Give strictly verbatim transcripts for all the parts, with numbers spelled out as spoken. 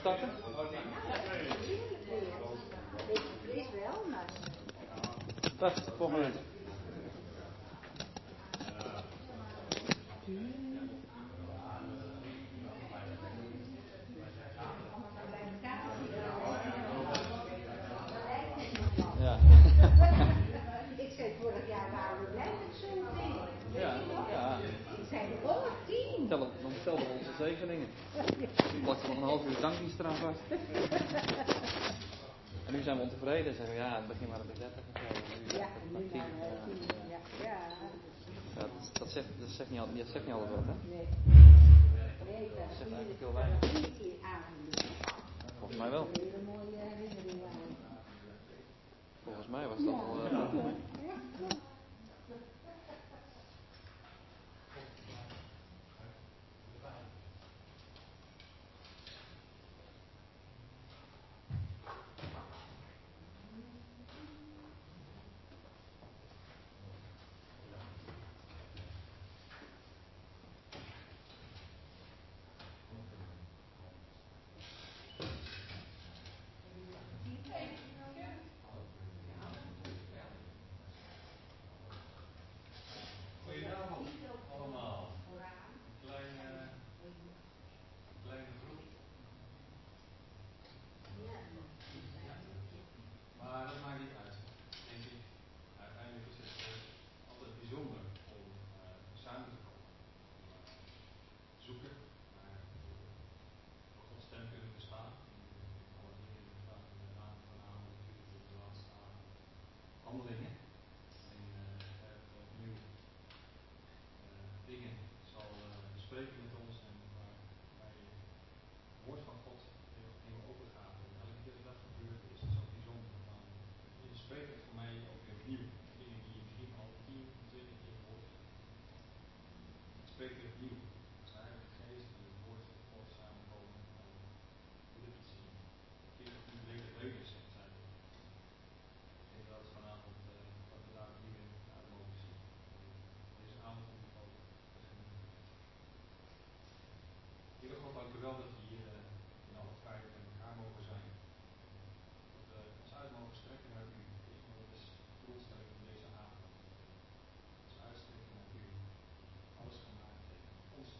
starten? Het is wel, maar... Dat, volgende week. Ja. Ik zei vorig jaar waren we blij met zo'n ding. Ja, ja. Ik zei, oh, tien. Tel, dan stelden we onze zegeningen. Ik plakte nog een half uur dankdienst eraan vast. En nu zijn we ontevreden. Zeggen we, ja, het begin maar op de dertig of zo. Ja, nu maar tien. Ja, ja. Ja, dat, dat, zegt, dat, zegt niet, al- dat zegt niet altijd wat, hè? Nee. Nee, ik Dat zegt eigenlijk heel ben weinig. vier keer aangekomen. Volgens mij wel. Een hele mooie herinnering aan. Volgens mij was dat al... Uh, Ja, klopt. Goedenavond allemaal. Een kleine, kleine groep. Maar dat maakt niet uit, denk ik. Uiteindelijk is het uh, altijd bijzonder om uh, samen te komen. Om uh, zoeken naar wat Gods stem kunnen verstaan. Alle dingen die staan in de naam van naam natuurlijk op de laatste handelingen. En uh, er opnieuw uh, dingen zal uh, bespreken met ons en waar wij het woord van God weer opnieuw opengaan. En elke keer dat dat gebeurt is het zo bijzonder. Dan spreekt het voor mij ook weer opnieuw. Dingen die je misschien al tien, twintig keer hoort. Het spreekt weer opnieuw. Het is de Heilige Geest die het woord van God samenkomen. Dan moet ik het zien. veertig weken geleden zegt zij. Ik denk dat het vanavond uh, dat we daar opnieuw in uit mogen zien. Deze avond moet ik ook tegemoet. Heer God, dank u wel dat we hier uh, in alle vrijheid met elkaar mogen zijn. Dat we ons uit mogen strekken naar u. Dat is de doelstelling van deze avond. Ons uitstrekken naar u. Alles gemaakt heeft. Ons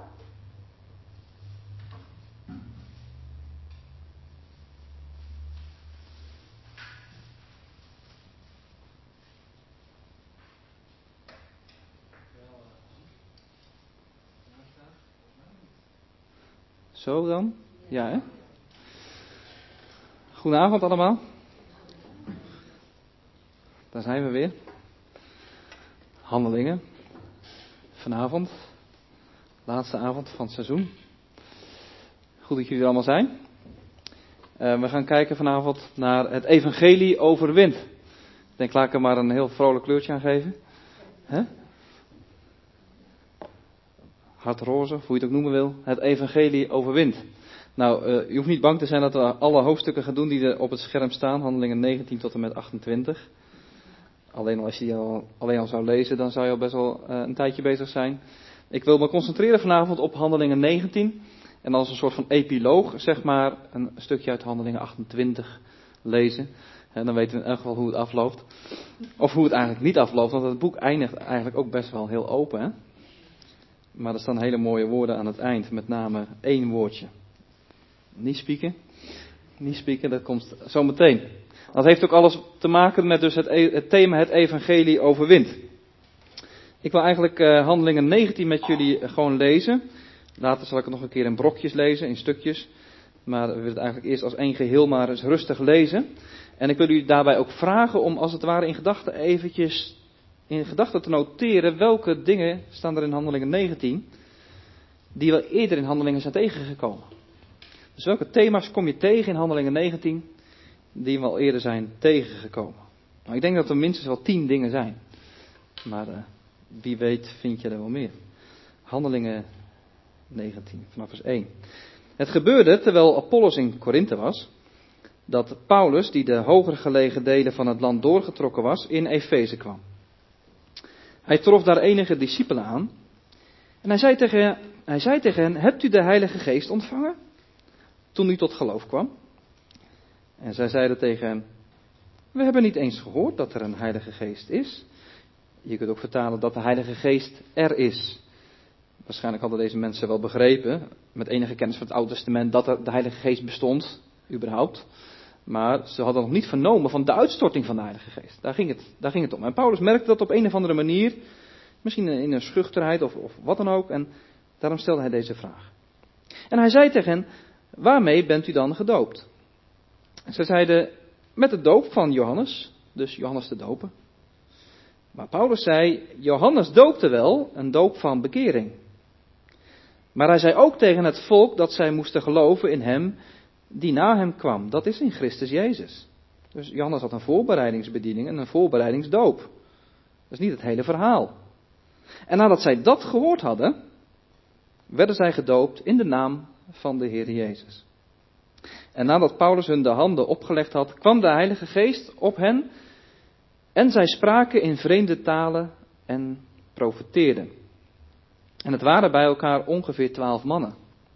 Zo dan? Ja, hè? Goedenavond allemaal. Daar zijn we weer. Handelingen. Vanavond. Laatste avond van het seizoen. Goed dat jullie er allemaal zijn. Uh, we gaan kijken vanavond naar het evangelie overwint. Ik denk, laat ik er maar een heel vrolijk kleurtje aan geven. Hè? Hartroze, hoe je het ook noemen wil. Het evangelie overwint. Nou, uh, je hoeft niet bang te zijn dat we alle hoofdstukken gaan doen die er op het scherm staan. Handelingen negentien tot en met achtentwintig. Alleen al als je die al, alleen al zou lezen, dan zou je al best wel uh, een tijdje bezig zijn. Ik wil me concentreren vanavond op Handelingen negentien. En als een soort van epiloog, zeg maar, een stukje uit Handelingen achtentwintig lezen. En dan weten we in elk geval hoe het afloopt. Of hoe het eigenlijk niet afloopt, want het boek eindigt eigenlijk ook best wel heel open, hè? Maar er staan hele mooie woorden aan het eind, met name één woordje. Niet spieken. Niet spieken, dat komt zo meteen. Dat heeft ook alles te maken met dus het, het thema het evangelie overwint. Ik wil eigenlijk uh, Handelingen negentien met jullie gewoon lezen. Later zal ik het nog een keer in brokjes lezen, in stukjes. Maar we willen het eigenlijk eerst als één geheel maar eens rustig lezen. En ik wil jullie daarbij ook vragen om als het ware in gedachten eventjes in gedachten te noteren welke dingen staan er in Handelingen negentien die we eerder in Handelingen zijn tegengekomen. Dus welke thema's kom je tegen in Handelingen negentien die we al eerder zijn tegengekomen? Nou, ik denk dat er minstens wel tien dingen zijn. Maar uh, wie weet vind je er wel meer. Handelingen negentien, vanaf vers één. Het gebeurde terwijl Apollos in Korinthe was, dat Paulus, die de hoger gelegen delen van het land doorgetrokken was, in Efeze kwam. Hij trof daar enige discipelen aan. En hij zei tegen, hij zei tegen hen, hebt u de Heilige Geest ontvangen? Toen u tot geloof kwam. En zij zeiden tegen hem, we hebben niet eens gehoord dat er een Heilige Geest is. Je kunt ook vertalen dat de Heilige Geest er is. Waarschijnlijk hadden deze mensen wel begrepen, met enige kennis van het Oude Testament, dat er de Heilige Geest bestond, überhaupt. Maar ze hadden nog niet vernomen van de uitstorting van de Heilige Geest. Daar ging het, daar ging het om. En Paulus merkte dat op een of andere manier, misschien in een schuchterheid of, of wat dan ook. En daarom stelde hij deze vraag. En hij zei tegen hen, waarmee bent u dan gedoopt? En ze zeiden, met de doop van Johannes, dus Johannes de Doper. Maar Paulus zei, Johannes doopte wel, een doop van bekering. Maar hij zei ook tegen het volk dat zij moesten geloven in hem die na hem kwam. Dat is in Christus Jezus. Dus Johannes had een voorbereidingsbediening en een voorbereidingsdoop. Dat is niet het hele verhaal. En nadat zij dat gehoord hadden, werden zij gedoopt in de naam van de Heer Jezus. En nadat Paulus hun de handen opgelegd had, kwam de Heilige Geest op hen en zij spraken in vreemde talen en profeteerden. En het waren bij elkaar ongeveer twaalf mannen.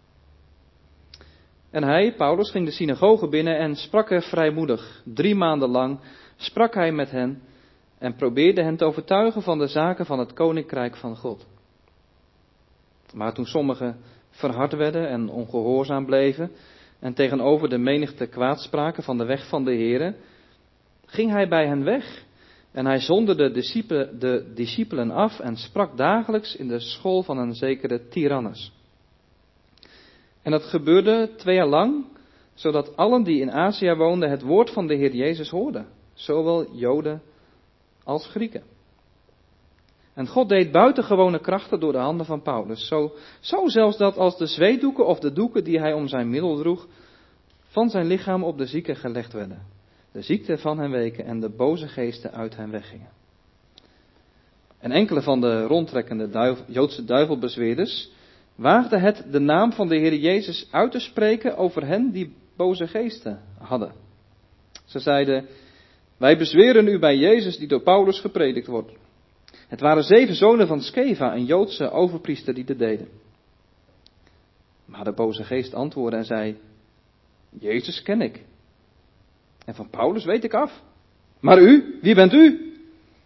En hij, Paulus, ging de synagoge binnen en sprak er vrijmoedig. Drie maanden lang sprak hij met hen en probeerde hen te overtuigen van de zaken van het koninkrijk van God. Maar toen sommigen verhard werden en ongehoorzaam bleven en tegenover de menigte kwaadspraken van de weg van de Here, ging hij bij hen weg en hij zonderde de discipelen, de discipelen af en sprak dagelijks in de school van een zekere Tyrannus. En dat gebeurde twee jaar lang, zodat allen die in Azië woonden het woord van de Heer Jezus hoorden, zowel Joden als Grieken. En God deed buitengewone krachten door de handen van Paulus, zo, zo zelfs dat als de zweetdoeken of de doeken die hij om zijn middel droeg, van zijn lichaam op de zieken gelegd werden, de ziekte van hen weken en de boze geesten uit hen weggingen. En enkele van de rondtrekkende duivel, Joodse duivelbezweerders waagden het de naam van de Heer Jezus uit te spreken over hen die boze geesten hadden. Ze zeiden, wij bezweren u bij Jezus die door Paulus gepredikt wordt. Het waren zeven zonen van Skeva, een Joodse overpriester, die dit deden. Maar de boze geest antwoordde en zei, Jezus ken ik. En van Paulus weet ik af. Maar u, wie bent u?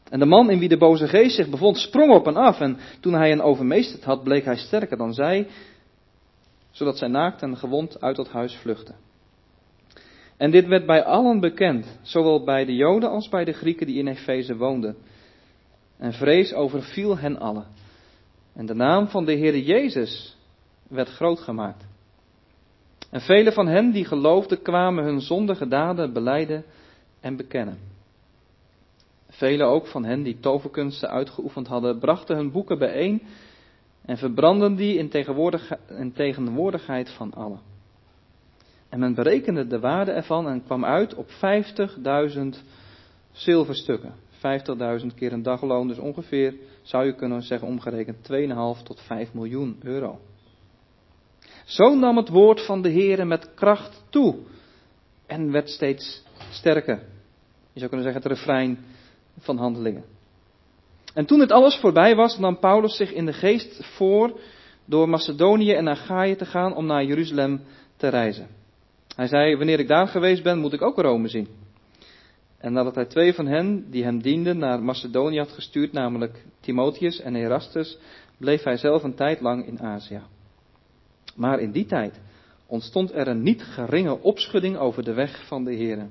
En de man in wie de boze geest zich bevond, sprong op en af. En toen hij hen overmeesterd had, bleek hij sterker dan zij, zodat zij naakt en gewond uit dat huis vluchtten. En dit werd bij allen bekend, zowel bij de Joden als bij de Grieken die in Efeze woonden. En vrees overviel hen allen. En de naam van de Heere Jezus werd groot gemaakt. En velen van hen die geloofden kwamen hun zondige daden belijden en bekennen. Velen ook van hen die toverkunsten uitgeoefend hadden, brachten hun boeken bijeen en verbrandden die in, tegenwoordig, in tegenwoordigheid van allen. En men berekende de waarde ervan en kwam uit op vijftigduizend zilverstukken. vijftigduizend keer een dagloon, dus ongeveer, zou je kunnen zeggen, omgerekend twee komma vijf tot vijf miljoen euro. Zo nam het woord van de Heere met kracht toe en werd steeds sterker. Je zou kunnen zeggen het refrein van Handelingen. En toen het alles voorbij was, nam Paulus zich in de geest voor door Macedonië en Achaïe te gaan om naar Jeruzalem te reizen. Hij zei, wanneer ik daar geweest ben, moet ik ook Rome zien. En nadat hij twee van hen, die hem dienden, naar Macedonië had gestuurd, namelijk Timotheus en Erastus, bleef hij zelf een tijd lang in Azië. Maar in die tijd ontstond er een niet geringe opschudding over de weg van de Heere.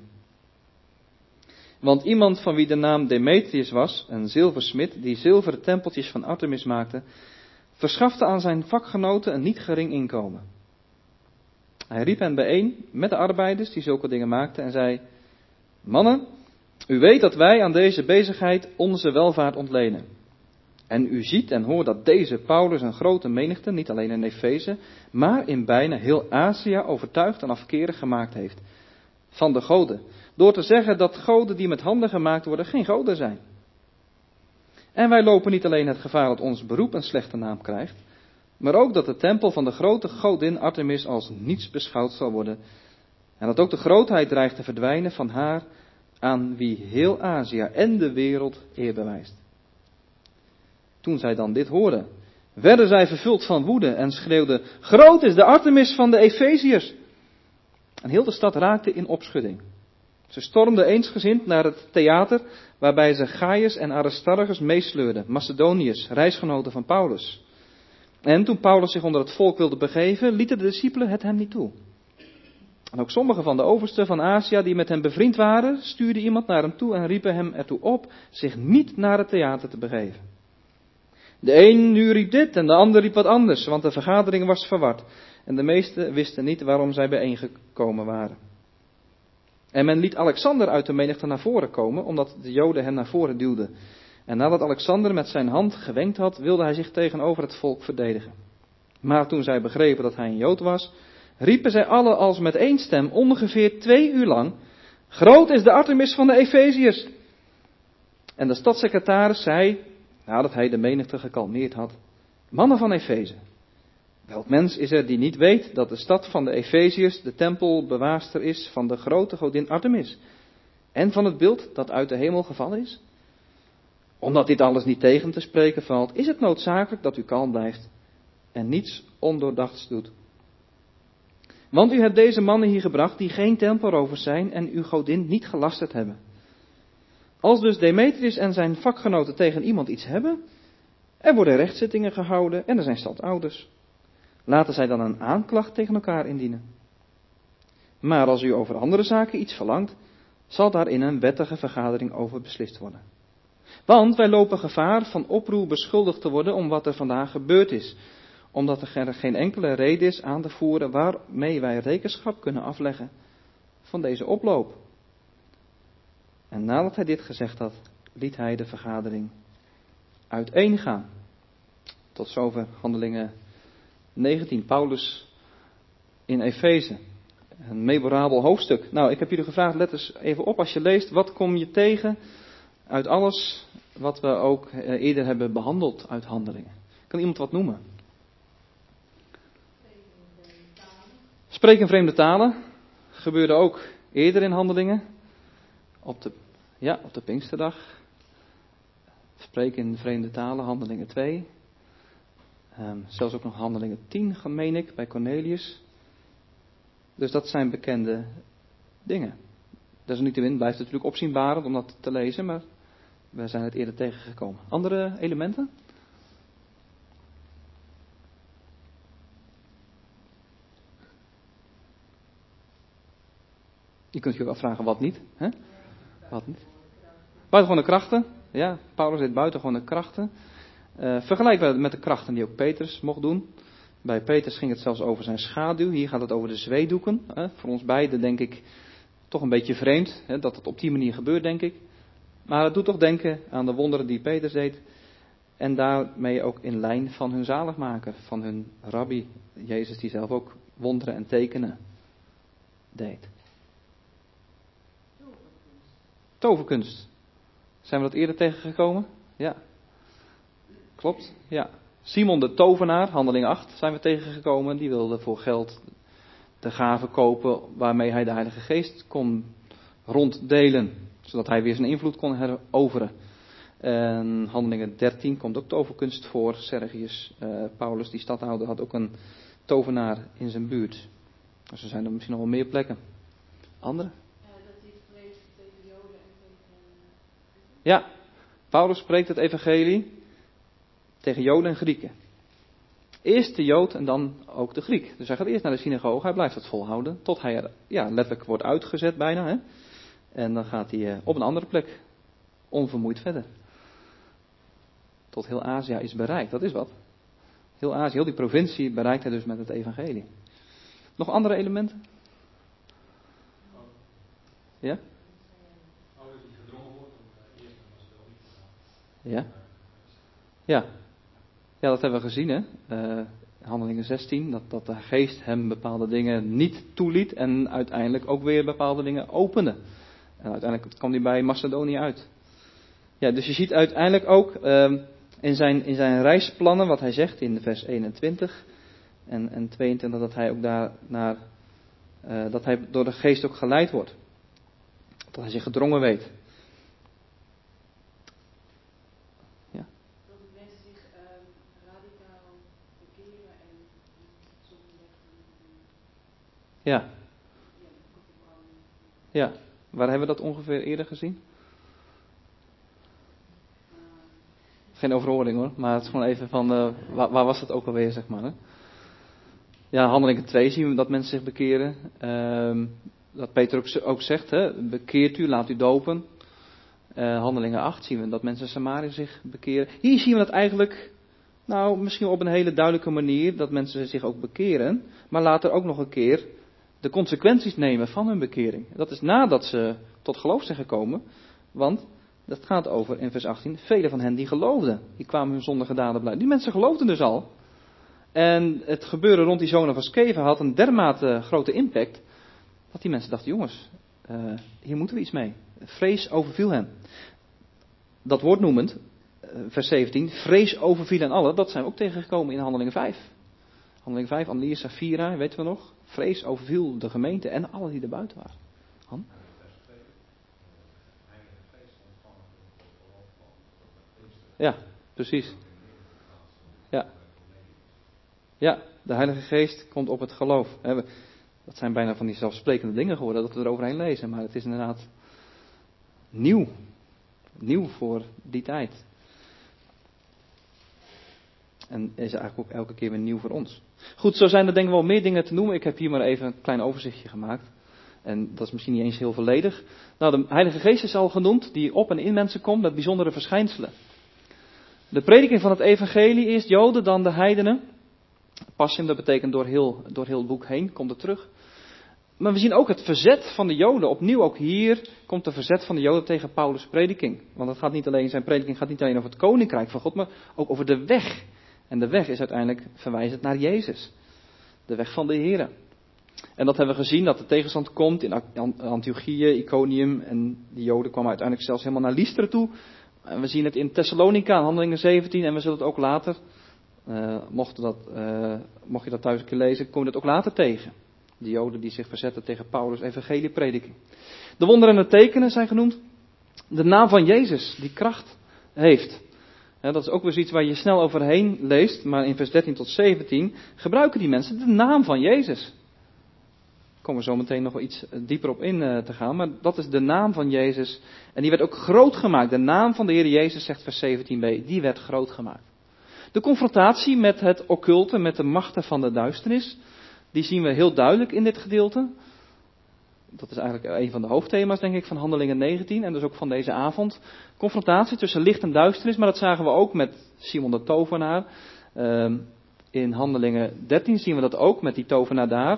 Want iemand van wie de naam Demetrius was, een zilversmid, die zilveren tempeltjes van Artemis maakte, verschafte aan zijn vakgenoten een niet gering inkomen. Hij riep hen bijeen met de arbeiders die zulke dingen maakten en zei, mannen, u weet dat wij aan deze bezigheid onze welvaart ontlenen. En u ziet en hoort dat deze Paulus een grote menigte, niet alleen in Efeze, maar in bijna heel Azië overtuigd en afkerig gemaakt heeft van de goden. Door te zeggen dat goden die met handen gemaakt worden geen goden zijn. En wij lopen niet alleen het gevaar dat ons beroep een slechte naam krijgt, maar ook dat de tempel van de grote godin Artemis als niets beschouwd zal worden. En dat ook de grootheid dreigt te verdwijnen van haar aan wie heel Azië en de wereld eer bewijst. Toen zij dan dit hoorden, werden zij vervuld van woede en schreeuwden, groot is de Artemis van de Efeziërs. En heel de stad raakte in opschudding. Ze stormden eensgezind naar het theater, waarbij ze Gaius en Aristarchus meesleurden, Macedoniërs, reisgenoten van Paulus. En toen Paulus zich onder het volk wilde begeven, lieten de discipelen het hem niet toe. En ook sommige van de oversten van Azië die met hem bevriend waren, stuurden iemand naar hem toe en riepen hem ertoe op zich niet naar het theater te begeven. De een nu riep dit en de ander riep wat anders, want de vergadering was verward. En de meesten wisten niet waarom zij bijeengekomen waren. En men liet Alexander uit de menigte naar voren komen, omdat de Joden hem naar voren duwden. En nadat Alexander met zijn hand gewenkt had, wilde hij zich tegenover het volk verdedigen. Maar toen zij begrepen dat hij een Jood was, riepen zij allen als met één stem ongeveer twee uur lang, groot is de Artemis van de Efeziërs. En de stadssecretaris zei, nadat hij de menigte gekalmeerd had, mannen van Efeze, welk mens is er die niet weet dat de stad van de Efeziërs de tempelbewaarster is van de grote godin Artemis en van het beeld dat uit de hemel gevallen is? Omdat dit alles niet tegen te spreken valt, is het noodzakelijk dat u kalm blijft en niets ondoordachts doet. Want u hebt deze mannen hier gebracht die geen tempelrovers zijn en uw godin niet gelasterd hebben. Als dus Demetrius en zijn vakgenoten tegen iemand iets hebben, er worden rechtszittingen gehouden en er zijn stadhouders. Laten zij dan een aanklacht tegen elkaar indienen. Maar als u over andere zaken iets verlangt, zal daar in een wettige vergadering over beslist worden. Want wij lopen gevaar van oproer beschuldigd te worden om wat er vandaag gebeurd is. Omdat er geen enkele reden is aan te voeren waarmee wij rekenschap kunnen afleggen van deze oploop. En nadat hij dit gezegd had, liet hij de vergadering uiteengaan. Tot zover Handelingen negentien. Paulus in Efeze. Een memorabel hoofdstuk. Nou, ik heb jullie gevraagd, let eens even op als je leest. Wat kom je tegen uit alles wat we ook eerder hebben behandeld uit Handelingen? Kan iemand wat noemen? Spreken in vreemde talen. Gebeurde ook eerder in Handelingen. Op de, ja, op de Pinksterdag. Spreken in vreemde talen, Handelingen twee. Um, zelfs ook nog Handelingen tien, meen ik, bij Cornelius. Dus dat zijn bekende dingen. Desalniettemin blijft het natuurlijk opzienbarend om dat te lezen, maar We zijn het eerder tegengekomen. Andere elementen? Je kunt je ook afvragen wat niet. Hè? Wat niet? Buitengewone krachten. Ja, Paulus deed buitengewone krachten. Uh, vergelijkbaar met de krachten die ook Petrus mocht doen. Bij Petrus ging het zelfs over zijn schaduw. Hier gaat het over de zweedoeken. Hè? Voor ons beiden denk ik toch een beetje vreemd. Hè? Dat het op die manier gebeurt, denk ik. Maar het doet toch denken aan de wonderen die Petrus deed. En daarmee ook in lijn van hun zaligmaker. Van hun rabbi. Jezus die zelf ook wonderen en tekenen deed. Toverkunst. Zijn we dat eerder tegengekomen? Ja. Klopt, ja. Simon de tovenaar, handeling acht, zijn we tegengekomen. Die wilde voor geld de gave kopen waarmee hij de Heilige Geest kon ronddelen. Zodat hij weer zijn invloed kon heroveren. En handelingen dertien komt ook toverkunst voor. Sergius uh, Paulus, die stadhouder, had ook een tovenaar in zijn buurt. Dus er zijn er misschien nog wel meer plekken. Andere? Ja, Paulus spreekt het evangelie tegen Joden en Grieken. Eerst de Jood en dan ook de Griek. Dus hij gaat eerst naar de synagoge, hij blijft het volhouden. Tot hij er ja, letterlijk wordt uitgezet bijna. Hè? En dan gaat hij uh, op een andere plek onvermoeid verder. Tot heel Azië is bereikt, dat is wat. Heel Azië, heel die provincie bereikt hij dus met het evangelie. Nog andere elementen? Ja? Ja. Ja. Ja, dat hebben we gezien, hè. Uh, Handelingen zestien, dat, dat de geest hem bepaalde dingen niet toeliet en uiteindelijk ook weer bepaalde dingen opende. En uiteindelijk kwam hij bij Macedonië uit. Ja, dus je ziet uiteindelijk ook uh, in, zijn, in zijn reisplannen, wat hij zegt in vers eenentwintig en, en tweeëntwintig, dat hij ook daar naar, uh, dat hij door de geest ook geleid wordt. Dat hij zich gedrongen weet. Ja. Ja. Waar hebben we dat ongeveer eerder gezien? Geen overhoring hoor, maar het is gewoon even van, uh, waar, waar was het ook alweer, zeg maar. Hè? Ja, handelingen twee zien we dat mensen zich bekeren. Uh, dat Peter ook, ook zegt, hè, bekeert u, laat u dopen. Uh, handelingen acht zien we dat mensen in Samaria zich bekeren. Hier zien we dat eigenlijk, nou misschien op een hele duidelijke manier, dat mensen zich ook bekeren. Maar later ook nog een keer de consequenties nemen van hun bekering. Dat is nadat ze tot geloof zijn gekomen. Want dat gaat over in vers achttien. Velen van hen die geloofden. Die kwamen hun zondige daden blij. Die mensen geloofden dus al. En het gebeuren rond die zonen van Sceva had een dermate grote impact. Dat die mensen dachten, jongens, uh, hier moeten we iets mee. Vrees overviel hen. Dat woord noemend, uh, vers zeventien. Vrees overviel hen allen. Dat zijn we ook tegengekomen in handelingen vijf. Handelingen vijf, Ananias, Safira, weten we nog. Vrees overviel de gemeente en alle die er buiten waren. Han? Ja, precies. Ja. Ja, de Heilige Geest komt op het geloof. Dat zijn bijna van die zelfsprekende dingen geworden, dat we er overheen lezen. Maar het is inderdaad nieuw. Nieuw voor die tijd. En is eigenlijk ook elke keer weer nieuw voor ons. Goed, zo zijn er denk ik wel meer dingen te noemen. Ik heb hier maar even een klein overzichtje gemaakt. En dat is misschien niet eens heel volledig. Nou, de Heilige Geest is al genoemd, die op en in mensen komt met bijzondere verschijnselen. De prediking van het evangelie, eerst Joden, dan de heidenen. Passim, dat betekent door heel, door heel het boek heen, komt het terug. Maar we zien ook het verzet van de Joden. Opnieuw ook hier komt de verzet van de Joden tegen Paulus' prediking. Want het gaat niet alleen, zijn prediking gaat niet alleen over het koninkrijk van God, maar ook over de weg. En de weg is uiteindelijk verwijzend naar Jezus. De weg van de Here. En dat hebben we gezien, dat de tegenstand komt in Antiochië, Iconium. En die Joden kwamen uiteindelijk zelfs helemaal naar Lystra toe. En we zien het in Thessalonica, Handelingen zeventien. En we zullen het ook later, uh, mocht, dat, uh, mocht je dat thuis een keer lezen, kom je dat ook later tegen. De Joden die zich verzetten tegen Paulus' evangelieprediking. De wonderen en de tekenen zijn genoemd. De naam van Jezus, die kracht heeft. Ja, dat is ook weer zoiets waar je snel overheen leest. Maar in vers dertien tot zeventien gebruiken die mensen de naam van Jezus. komen we zo meteen nog wel iets dieper op in uh, te gaan. Maar dat is de naam van Jezus. En die werd ook groot gemaakt. De naam van de Heer Jezus, zegt vers zeventien b, die werd groot gemaakt. De confrontatie met het occulte, met de machten van de duisternis, die zien we heel duidelijk in dit gedeelte. Dat is eigenlijk een van de hoofdthema's, denk ik, van Handelingen negentien en dus ook van deze avond. Confrontatie tussen licht en duisternis, maar dat zagen we ook met Simon de tovenaar. Uh, in Handelingen dertien zien we dat ook met die tovenaar daar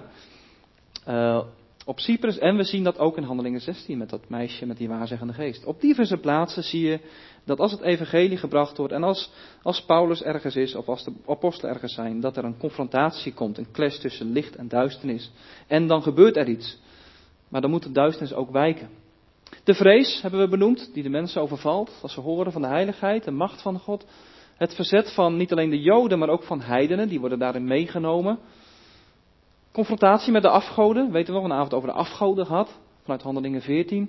uh, op Cyprus. En we zien dat ook in Handelingen zestien met dat meisje met die waarzeggende geest. Op diverse plaatsen zie je dat als het evangelie gebracht wordt en als, als Paulus ergens is of als de apostelen ergens zijn, dat er een confrontatie komt, een clash tussen licht en duisternis. En dan gebeurt er iets. Maar dan moet de duisternis ook wijken. De vrees hebben we benoemd, die de mensen overvalt als ze horen van de heiligheid, de macht van God. Het verzet van niet alleen de Joden, maar ook van heidenen, die worden daarin meegenomen. Confrontatie met de afgoden, weten we nog, een avond over de afgoden gehad, vanuit Handelingen veertien.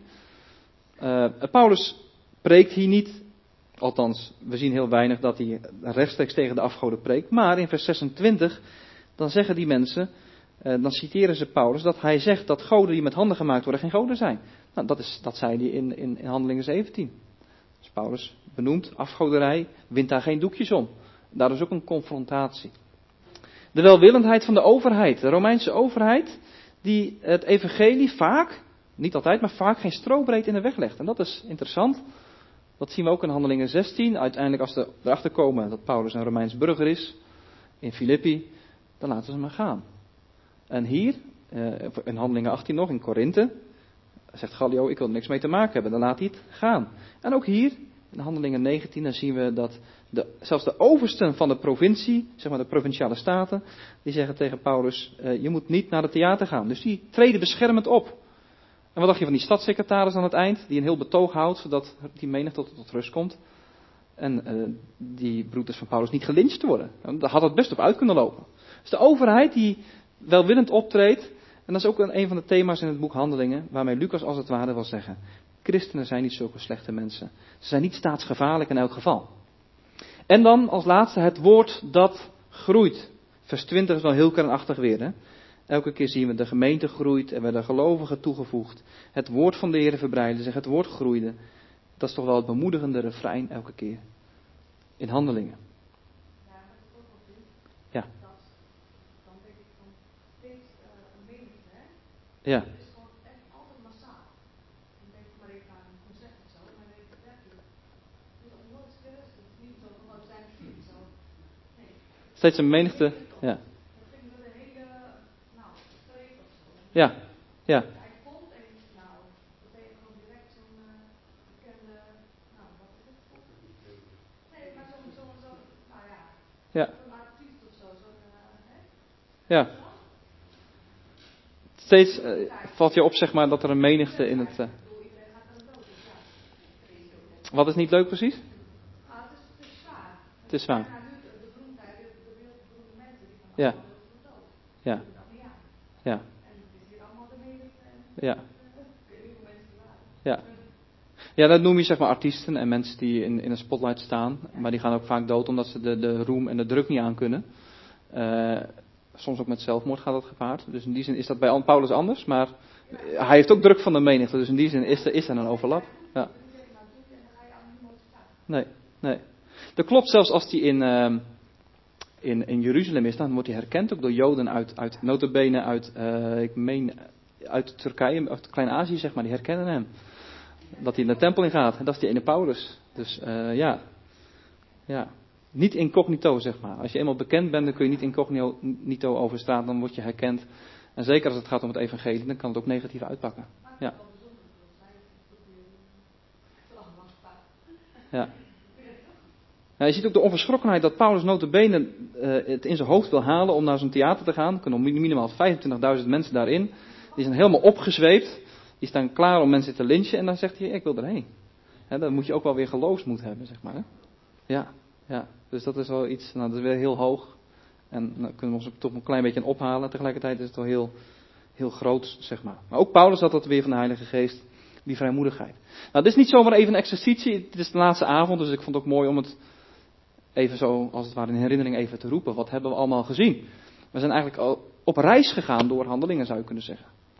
Uh, Paulus preekt hier niet, althans, we zien heel weinig dat hij rechtstreeks tegen de afgoden preekt. Maar in vers zesentwintig, dan zeggen die mensen, uh, dan citeren ze Paulus, dat hij zegt dat goden die met handen gemaakt worden geen goden zijn. Nou, dat, is, dat zei hij in, in, in Handelingen zeventien. Dus Paulus benoemt afgoderij, wint daar geen doekjes om. Daar is ook een confrontatie. De welwillendheid van de overheid, de Romeinse overheid, die het evangelie vaak, niet altijd, maar vaak geen strobreed in de weg legt. En dat is interessant. Dat zien we ook in Handelingen zestien. Uiteindelijk als ze erachter komen dat Paulus een Romeins burger is, in Filippi, dan laten ze hem maar gaan. En hier, in Handelingen achttien nog, in Korinthe, zegt Gallio, ik wil er niks mee te maken hebben. Dan laat hij het gaan. En ook hier, in Handelingen negentien, dan zien we dat de, zelfs de oversten van de provincie, zeg maar de provinciale staten, die zeggen tegen Paulus, uh, je moet niet naar het theater gaan. Dus die treden beschermend op. En wat dacht je van die stadssecretaris aan het eind, die een heel betoog houdt, zodat die menigte tot, tot rust komt. En uh, die broeders van Paulus niet gelyncht worden. Daar had het best op uit kunnen lopen. Dus de overheid die welwillend optreedt, en dat is ook een, een van de thema's in het boek Handelingen, waarmee Lucas als het ware wil zeggen, christenen zijn niet zulke slechte mensen. Ze zijn niet staatsgevaarlijk in elk geval. En dan als laatste het woord dat groeit. Vers twintig is wel heel kernachtig weer. Hè? Elke keer zien we de gemeente groeit en werden gelovigen toegevoegd. Het woord van de Heer verbreidde zich, het woord groeide. Dat is toch wel het bemoedigende refrein elke keer. In Handelingen. Ja, wat ik ook wel vind, Ja. dat, dan denk ik van steeds uh, een menigte, hè? Ja. Het is gewoon echt altijd massaal. Dan denk ik maar even aan een concert of zo, maar dan denk ik werkelijk, het is ook nooit stil, het is niet zo van, oh, we zijn vier, zo. Nee. Steeds een menigte, ja. Dat vind ik wel een hele, nou, streep of zo. Ja, ja. Hij komt en nou, dan ben je gewoon direct zo'n uh, bekende, nou, wat is het? Nee, maar zo'n, zo'n, zo, nou ja, Ja. zo'n artiest of zo, zo'n, uh, hè? Ja. Steeds uh, valt je op, zeg maar, dat er een menigte in het... Uh... Wat is niet leuk precies? Ah, het is, het is zwaar. Het is zwaar. De beroemdheid, de wereldberoemde mensen die van Ja. allemaal dood. Ja. Ja. En het is hier allemaal de menigte. Ja. Ik weet niet hoe mensen die waren. Ja. Ja, dat noem je zeg maar artiesten en mensen die in, in een spotlight staan. Maar die gaan ook vaak dood omdat ze de, de roem en de druk niet aan kunnen. Uh, soms ook met zelfmoord gaat dat gepaard. Dus in die zin is dat bij Paulus anders. Maar hij heeft ook druk van de menigte. Dus in die zin is er, is er een overlap. Ja. Nee, nee. Dat klopt, zelfs als hij in, uh, in, in Jeruzalem is, dan wordt hij herkend ook door Joden uit, uit nota bene uit, uh, ik meen, uit Turkije, uit Klein-Azië zeg maar, die herkennen hem. Dat hij in de tempel in gaat. En dat is die ene Paulus. Dus uh, ja. Ja. Niet incognito, zeg maar. Als je eenmaal bekend bent, dan kun je niet incognito over straat, dan word je herkend. En zeker als het gaat om het evangelie, dan kan het ook negatief uitpakken. Ja. Ja. Ja, je ziet ook de onverschrokkenheid dat Paulus nota bene uh, het in zijn hoofd wil halen om naar zo'n theater te gaan. Er kunnen minimaal vijfentwintigduizend mensen daarin. Die zijn helemaal opgezweept. Die staan klaar om mensen te lynchen. En dan zegt hij, ik wil erheen. He, dan moet je ook wel weer geloofsmoed hebben, zeg maar. Hè? Ja, ja. Dus dat is wel iets, nou dat is weer heel hoog. En dan kunnen we ons toch een klein beetje in ophalen. Tegelijkertijd is het wel heel, heel groot, zeg maar. Maar ook Paulus had dat weer van de Heilige Geest. Die vrijmoedigheid. Nou, dit is niet zomaar even een exercitie. Het is de laatste avond, dus ik vond het ook mooi om het even zo, als het ware in herinnering even te roepen. Wat hebben we allemaal gezien? We zijn eigenlijk al op reis gegaan door Handelingen, zou je kunnen zeggen.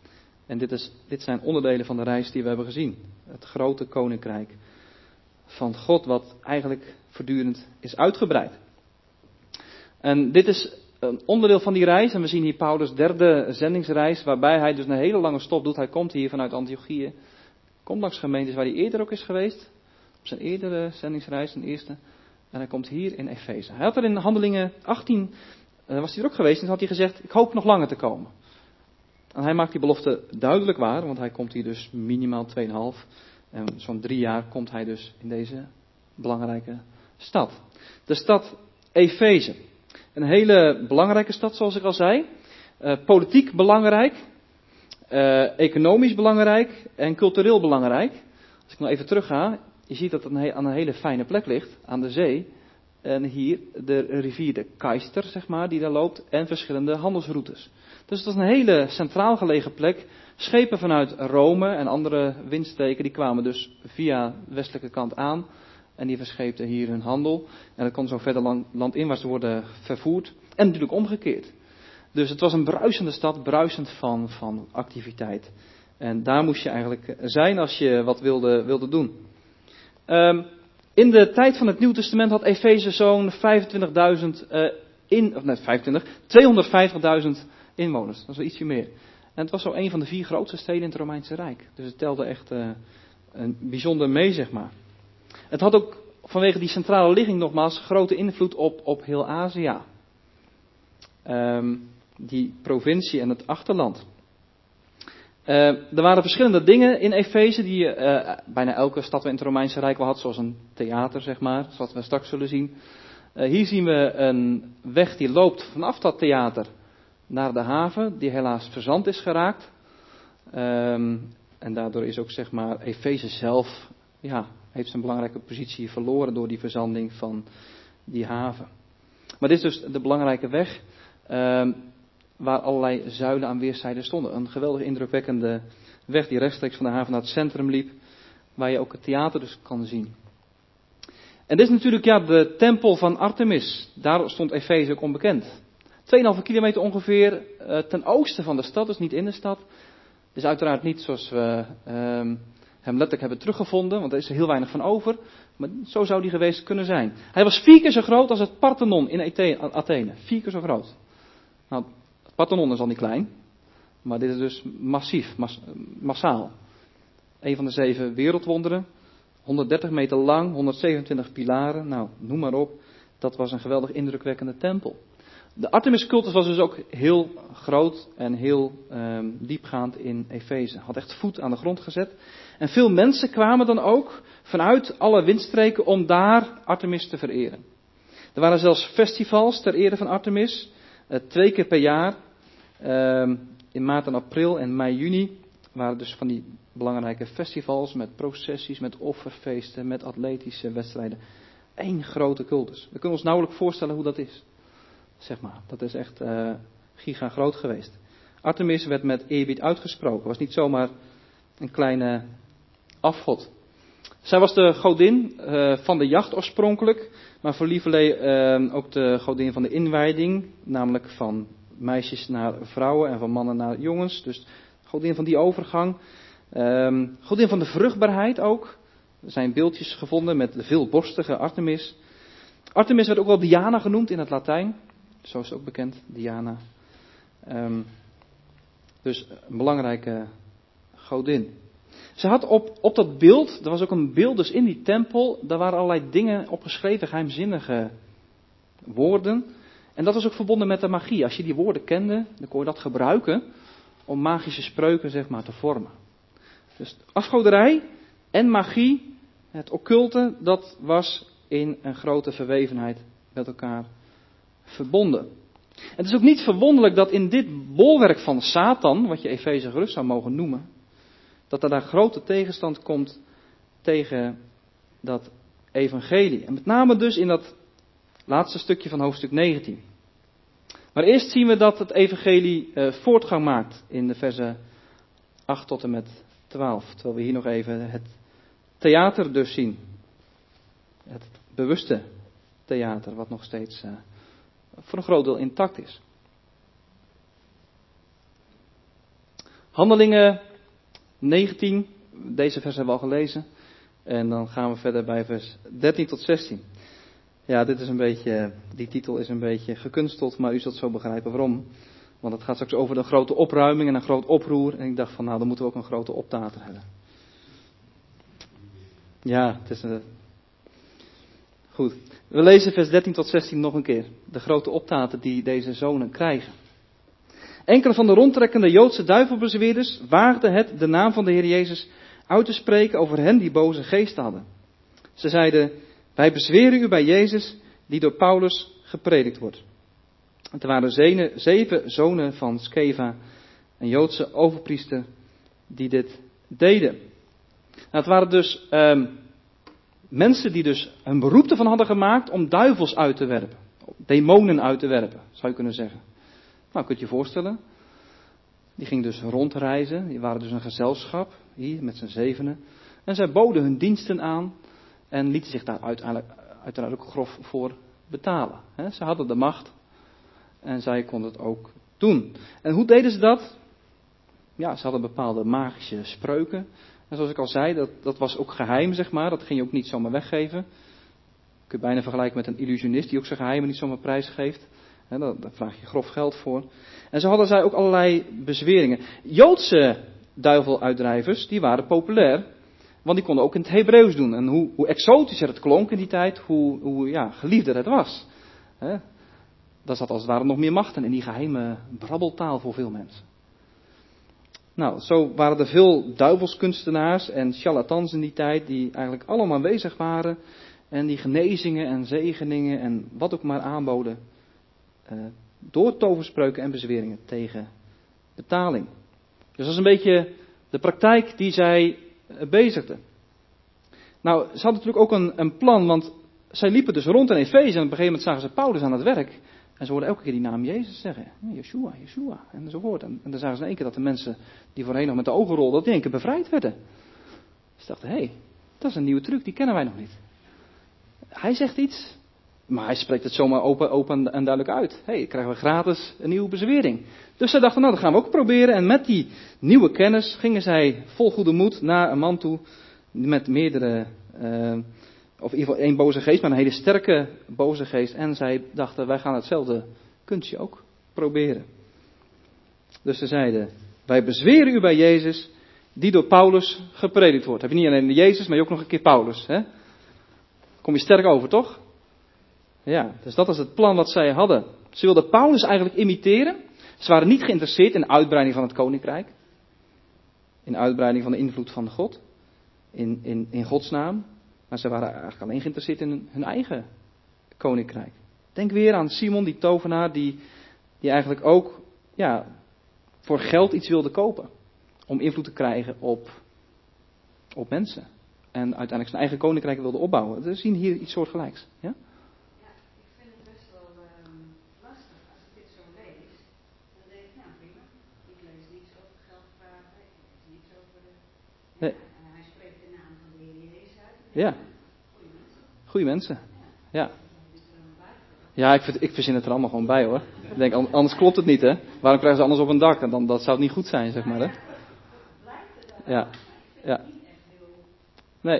En dit, is, dit zijn onderdelen van de reis die we hebben gezien. Het grote koninkrijk van God, wat eigenlijk voortdurend is uitgebreid. En dit is een onderdeel van die reis. En we zien hier Paulus' derde zendingsreis, waarbij hij dus een hele lange stop doet. Hij komt hier vanuit Antiochië. Komt langs gemeentes waar hij eerder ook is geweest. Op zijn eerdere zendingsreis, zijn eerste. En hij komt hier in Efeze. Hij had er in Handelingen achttien, uh, was hij er ook geweest. En had hij gezegd, ik hoop nog langer te komen. En hij maakt die belofte duidelijk waar. Want hij komt hier dus minimaal twee komma vijf. En zo'n drie jaar komt hij dus in deze belangrijke stad. De stad Efeze. Een hele belangrijke stad, zoals ik al zei. Uh, politiek belangrijk. Uh, economisch belangrijk. En cultureel belangrijk. Als ik nou even terug ga. Je ziet dat het een, aan een hele fijne plek ligt. Aan de zee. En hier de rivier de Keister, zeg maar, die daar loopt. En verschillende handelsroutes. Dus het was een hele centraal gelegen plek. Schepen vanuit Rome en andere windstreken, die kwamen dus via de westelijke kant aan. En die verscheepten hier hun handel. En dat kon zo verder land, landinwaarts worden vervoerd. En natuurlijk omgekeerd. Dus het was een bruisende stad, bruisend van, van activiteit. En daar moest je eigenlijk zijn als je wat wilde, wilde doen. Um, in de tijd van het Nieuw Testament had Efeze zo'n vijfentwintigduizend uh, in, of net vijfentwintig, tweehonderdvijftigduizend inwoners. Dat is wel ietsje meer. En het was zo een van de vier grootste steden in het Romeinse Rijk. Dus het telde echt uh, een bijzonder mee, zeg maar. Het had ook vanwege die centrale ligging nogmaals grote invloed op, op heel Azië. Um, die provincie en het achterland. Uh, er waren verschillende dingen in Efeze die uh, bijna elke stad in het Romeinse Rijk wel had. Zoals een theater, zeg maar. Zoals we straks zullen zien. Uh, hier zien we een weg die loopt vanaf dat theater naar de haven. Die helaas verzand is geraakt. Um, en daardoor is ook zeg maar Efeze zelf, ja, heeft zijn belangrijke positie verloren door die verzanding van die haven. Maar dit is dus de belangrijke weg. Um, Waar allerlei zuilen aan weerszijden stonden. Een geweldig indrukwekkende weg die rechtstreeks van de haven naar het centrum liep. Waar je ook het theater dus kan zien. En dit is natuurlijk ja, de tempel van Artemis. Daar stond Efeze ook onbekend. twee komma vijf kilometer ongeveer uh, ten oosten van de stad, dus niet in de stad. Het is uiteraard niet zoals we uh, hem letterlijk hebben teruggevonden. Want er is er heel weinig van over. Maar zo zou die geweest kunnen zijn. Hij was vier keer zo groot als het Parthenon in Athene. Vier keer zo groot. Nou, Parthenon is al niet klein, maar dit is dus massief, mas, massaal. Een van de zeven wereldwonderen, honderddertig meter lang, honderdzevenentwintig pilaren, nou noem maar op. Dat was een geweldig indrukwekkende tempel. De Artemis-cultus was dus ook heel groot en heel um, diepgaand in Efeze. Had echt voet aan de grond gezet. En veel mensen kwamen dan ook vanuit alle windstreken om daar Artemis te vereren. Er waren zelfs festivals ter ere van Artemis. Uh, twee keer per jaar, uh, in maart en april en mei, juni, waren dus van die belangrijke festivals met processies, met offerfeesten, met atletische wedstrijden. Eén grote cultus. We kunnen ons nauwelijks voorstellen hoe dat is. Zeg maar, dat is echt uh, giga groot geweest. Artemis werd met eerbied uitgesproken. Was niet zomaar een kleine afgod. Zij was de godin uh, van de jacht oorspronkelijk, maar voor lieverlee uh, ook de godin van de inwijding, namelijk van meisjes naar vrouwen en van mannen naar jongens. Dus godin van die overgang. Um, godin van de vruchtbaarheid ook. Er zijn beeldjes gevonden met de veelborstige Artemis. Artemis werd ook wel Diana genoemd in het Latijn. Zo is het ook bekend, Diana. Um, dus een belangrijke godin. Ze had op, op dat beeld, er was ook een beeld dus in die tempel, daar waren allerlei dingen opgeschreven, geheimzinnige woorden. En dat was ook verbonden met de magie. Als je die woorden kende, dan kon je dat gebruiken om magische spreuken zeg maar te vormen. Dus afgoderij en magie, het occulte, dat was in een grote verwevenheid met elkaar verbonden. Het is ook niet verwonderlijk dat in dit bolwerk van Satan, wat je Efeze gerust zou mogen noemen, dat er daar grote tegenstand komt tegen dat evangelie. En met name dus in dat laatste stukje van hoofdstuk negentien. Maar eerst zien we dat het evangelie uh, voortgang maakt in de versen acht tot en met twaalf. Terwijl we hier nog even het theater dus zien. Het bewuste theater wat nog steeds uh, voor een groot deel intact is. Handelingen negentien, deze vers hebben we al gelezen. En dan gaan we verder bij vers dertien tot zestien. Ja, dit is een beetje, die titel is een beetje gekunsteld, maar u zult zo begrijpen waarom. Want het gaat straks over de grote opruiming en een groot oproer. En ik dacht van, nou, dan moeten we ook een grote optater hebben. Ja, het is een... Goed. We lezen vers dertien tot zestien nog een keer. De grote optater die deze zonen krijgen. Enkele van de rondtrekkende Joodse duivelbezweerders waagden het de naam van de Heer Jezus uit te spreken over hen die boze geesten hadden. Ze zeiden, wij bezweren u bij Jezus die door Paulus gepredikt wordt. Het waren zene, zeven zonen van Skeva, een Joodse overpriester, die dit deden. Nou, het waren dus um, mensen die dus een beroep ervan hadden gemaakt om duivels uit te werpen. Demonen uit te werpen, zou je kunnen zeggen. Nou, kun je je voorstellen. Die gingen dus rondreizen. Die waren dus een gezelschap, hier met z'n zevenen. En zij boden hun diensten aan en lieten zich daar uiteindelijk, uiteraard ook grof voor betalen. He, ze hadden de macht en zij konden het ook doen. En hoe deden ze dat? Ja, ze hadden bepaalde magische spreuken. En zoals ik al zei, dat, dat was ook geheim, zeg maar. Dat ging je ook niet zomaar weggeven. Kun je bijna vergelijken met een illusionist die ook zijn geheimen niet zomaar prijsgeeft. He, daar, daar vraag je grof geld voor. En zo hadden zij ook allerlei bezweringen. Joodse duiveluitdrijvers, die waren populair. Want die konden ook in het Hebreeuws doen. En hoe, hoe exotischer het klonk in die tijd, hoe, hoe ja, geliefder het was. He, daar zat als het ware nog meer macht in, in die geheime brabbeltaal voor veel mensen. Nou, zo waren er veel duivelskunstenaars en charlatans in die tijd die eigenlijk allemaal aanwezig waren. En die genezingen en zegeningen en wat ook maar aanboden. Uh, door toverspreuken en bezweringen tegen betaling. Dus dat is een beetje de praktijk die zij uh, bezigden. Nou, ze hadden natuurlijk ook een, een plan, want zij liepen dus rond in Efeze en op een gegeven moment zagen ze Paulus aan het werk. En ze hoorden elke keer die naam Jezus zeggen. Yeshua, Yeshua, enzovoort. En, en dan zagen ze in één keer dat de mensen die voorheen nog met de ogen rolden, dat die in één keer bevrijd werden. Ze dachten, hé, hey, dat is een nieuwe truc, die kennen wij nog niet. Hij zegt iets, maar hij spreekt het zomaar open, open en duidelijk uit. Hé, hey, krijgen we gratis een nieuwe bezwering. Dus zij dachten, nou, dat gaan we ook proberen. En met die nieuwe kennis gingen zij vol goede moed naar een man toe met meerdere... Uh, Of in ieder geval één boze geest, maar een hele sterke boze geest. En zij dachten, wij gaan hetzelfde kunstje ook proberen. Dus ze zeiden, wij bezweren u bij Jezus, die door Paulus gepredikt wordt. Heb je niet alleen de Jezus, maar je ook nog een keer Paulus. Hè? Kom je sterk over, toch? Ja, dus dat was het plan wat zij hadden. Ze wilden Paulus eigenlijk imiteren. Ze waren niet geïnteresseerd in de uitbreiding van het koninkrijk. In de uitbreiding van de invloed van God. In, in, in Gods naam. Maar ze waren eigenlijk alleen geïnteresseerd in hun eigen koninkrijk. Denk weer aan Simon, die tovenaar, die, die eigenlijk ook ja, voor geld iets wilde kopen. Om invloed te krijgen op, op mensen. En uiteindelijk zijn eigen koninkrijk wilde opbouwen. We zien hier iets soortgelijks. Ja? Ja, ik vind het best wel um, lastig als ik dit zo lees. Dan denk ik, nou prima, ik lees niets over geld vragen, ik lees niets over de... Nee. En hij spreekt de naam van de Heer Jezus uit. Ja. Goeie mensen. Ja. Ja, ik, ik verzin het er allemaal gewoon bij hoor. Ik denk, anders klopt het niet hè. Waarom krijgen ze anders op een dak? En dan, dat zou het niet goed zijn, zeg maar hè. Ja. Ja. Nee.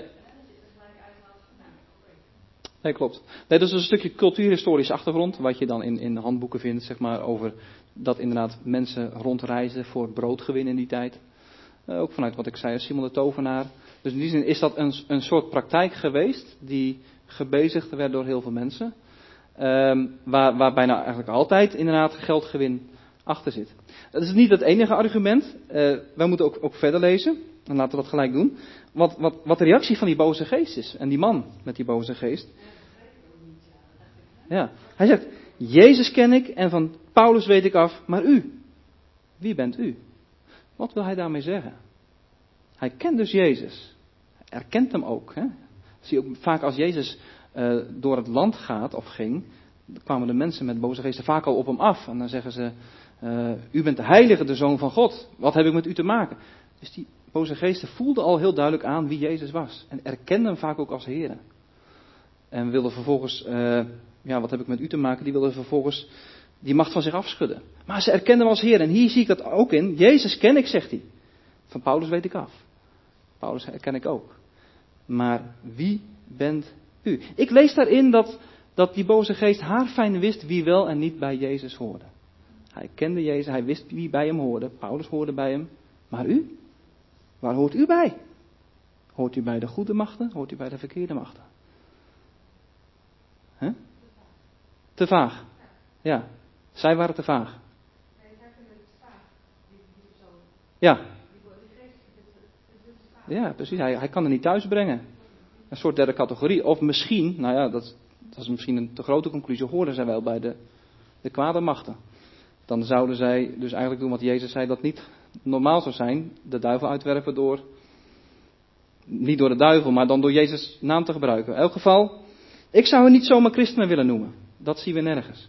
Nee, klopt. Nee, dat is een stukje cultuurhistorische achtergrond. Wat je dan in, in handboeken vindt, zeg maar, over dat inderdaad mensen rondreizen voor broodgewin in die tijd. Uh, ook vanuit wat ik zei, Simon de Tovenaar. Dus in die zin is dat een, een soort praktijk geweest die gebezigd werd door heel veel mensen. Um, waar, waar bijna eigenlijk altijd inderdaad geldgewin achter zit. Dat is niet het enige argument. Uh, wij moeten ook, ook verder lezen. En laten we dat gelijk doen. Wat, wat, wat de reactie van die boze geest is. En die man met die boze geest. Ja, hij zegt, Jezus ken ik en van Paulus weet ik af, maar u, wie bent u? Wat wil hij daarmee zeggen? Hij kent dus Jezus. Hij erkent hem ook. Hè? Zie je ook vaak als Jezus uh, door het land gaat of ging, kwamen de mensen met boze geesten vaak al op hem af. En dan zeggen ze, uh, u bent de heilige, de Zoon van God. Wat heb ik met u te maken? Dus die boze geesten voelden al heel duidelijk aan wie Jezus was. En erkenden hem vaak ook als Heer. En wilden vervolgens, uh, ja wat heb ik met u te maken? Die wilden vervolgens die macht van zich afschudden. Maar ze erkenden hem als Heer. En hier zie ik dat ook in. Jezus ken ik, zegt hij. Van Paulus weet ik af. Paulus herken ik ook. Maar wie bent u? Ik lees daarin dat, dat die boze geest haarfijn wist wie wel en niet bij Jezus hoorde. Hij kende Jezus, hij wist wie bij hem hoorde. Paulus hoorde bij hem. Maar u? Waar hoort u bij? Hoort u bij de goede machten? Hoort u bij de verkeerde machten? Huh? Te vaag. Ja, zij waren te vaag. Nee, zij vinden het vaag, die, die persoon. Ja, Die, die geest, het, het, het is vaag. ja precies. Hij, hij kan er niet thuis brengen. Een soort derde categorie. Of misschien, nou ja, dat, dat is misschien een te grote conclusie, hoorden zij wel bij de, de kwade machten. Dan zouden zij dus eigenlijk doen wat Jezus zei dat niet normaal zou zijn. De duivel uitwerpen door, niet door de duivel, maar dan door Jezus' naam te gebruiken. In elk geval, ik zou hen niet zomaar christenen willen noemen. Dat zien we nergens.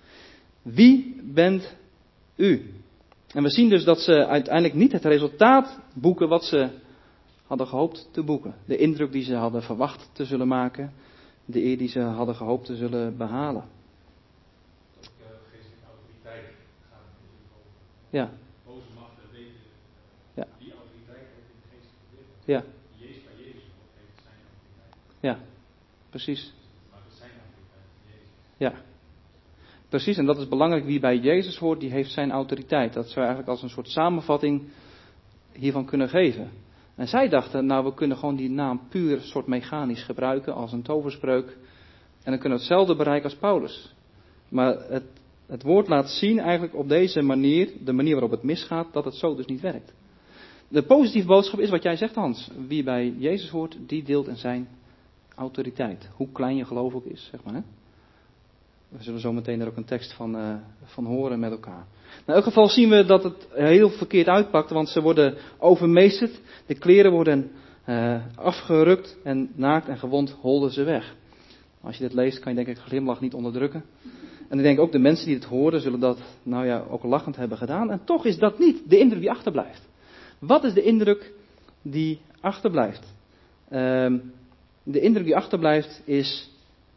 Wie bent u? En we zien dus dat ze uiteindelijk niet het resultaat boeken wat ze hadden gehoopt te boeken. De indruk die ze hadden verwacht te zullen maken. De eer die ze hadden gehoopt te zullen behalen. Ook uh, geestelijke autoriteit gaat het natuurlijk over. Ja. Boze machten weten uh, Ja. die autoriteit ook in de geestelijke wereld. Ja. Jezus bij Jezus hoort, heeft zijn autoriteit. Ja, precies. Maar het is zijn autoriteit van Jezus. Ja. Precies, en dat is belangrijk. Wie bij Jezus hoort, die heeft zijn autoriteit. Dat zou eigenlijk als een soort samenvatting hiervan kunnen geven. En zij dachten, nou we kunnen gewoon die naam puur soort mechanisch gebruiken als een toverspreuk. En dan kunnen we hetzelfde bereiken als Paulus. Maar het, het woord laat zien eigenlijk op deze manier, de manier waarop het misgaat, dat het zo dus niet werkt. De positieve boodschap is wat jij zegt, Hans. Wie bij Jezus hoort, die deelt in zijn autoriteit. Hoe klein je geloof ook is, zeg maar. Hè? We zullen zo meteen er ook een tekst van, uh, van horen met elkaar. Nou, in elk geval zien we dat het heel verkeerd uitpakt, want ze worden overmeesterd. De kleren worden uh, afgerukt en naakt en gewond holden ze weg. Als je dit leest kan je denk ik glimlach niet onderdrukken. En ik denk ook de mensen die het horen zullen dat nou ja ook lachend hebben gedaan. En toch is dat niet de indruk die achterblijft. Wat is de indruk die achterblijft? Uh, de indruk die achterblijft is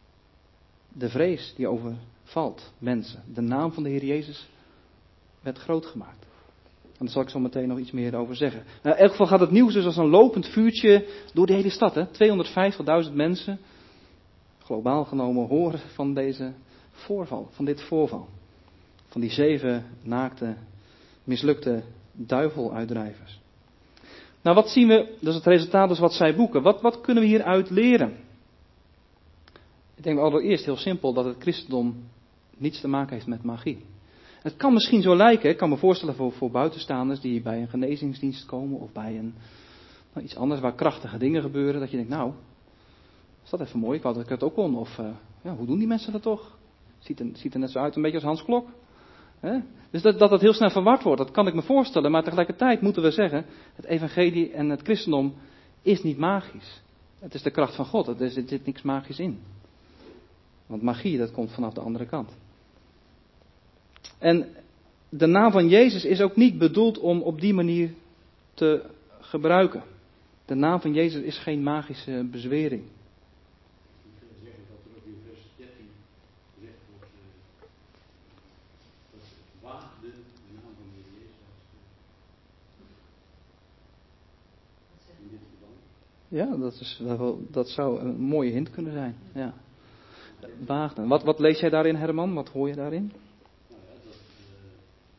de vrees die overvalt mensen. De naam van de Heer Jezus werd groot gemaakt. En daar zal ik zo meteen nog iets meer over zeggen. Nou, in elk geval gaat het nieuws dus als een lopend vuurtje door de hele stad. Hè? tweehonderdvijftigduizend mensen, globaal genomen, horen van deze voorval, van dit voorval. Van die zeven naakte, mislukte duiveluitdrijvers. Nou, wat zien we? Dat is het resultaat dus wat zij boeken. Wat, wat kunnen we hieruit leren? Ik denk allereerst heel simpel dat het christendom niets te maken heeft met magie. Het kan misschien zo lijken, ik kan me voorstellen voor, voor buitenstaanders die bij een genezingsdienst komen of bij een, nou, iets anders waar krachtige dingen gebeuren, dat je denkt, nou, is dat even mooi, ik wou dat ik het ook kon. Of, uh, ja, hoe doen die mensen dat toch? Ziet er, ziet er net zo uit, een beetje als Hans Klok. Hè? Dus dat, dat het heel snel verward wordt, dat kan ik me voorstellen, maar tegelijkertijd moeten we zeggen, het evangelie en het christendom is niet magisch. Het is de kracht van God, er zit niks magisch in. Want magie, dat komt vanaf de andere kant. En de naam van Jezus is ook niet bedoeld om op die manier te gebruiken. De naam van Jezus is geen magische bezwering. Ik wil zeggen dat er ook in vers dertien gezegd wordt, uh, dat ze waagden de naam van de Heer Jezus in dit verband. Ja, dat, is, dat zou een mooie hint kunnen zijn. Ja. Waagden. Wat, wat lees jij daarin, Herman? Wat hoor je daarin? Nou ja, dat uh,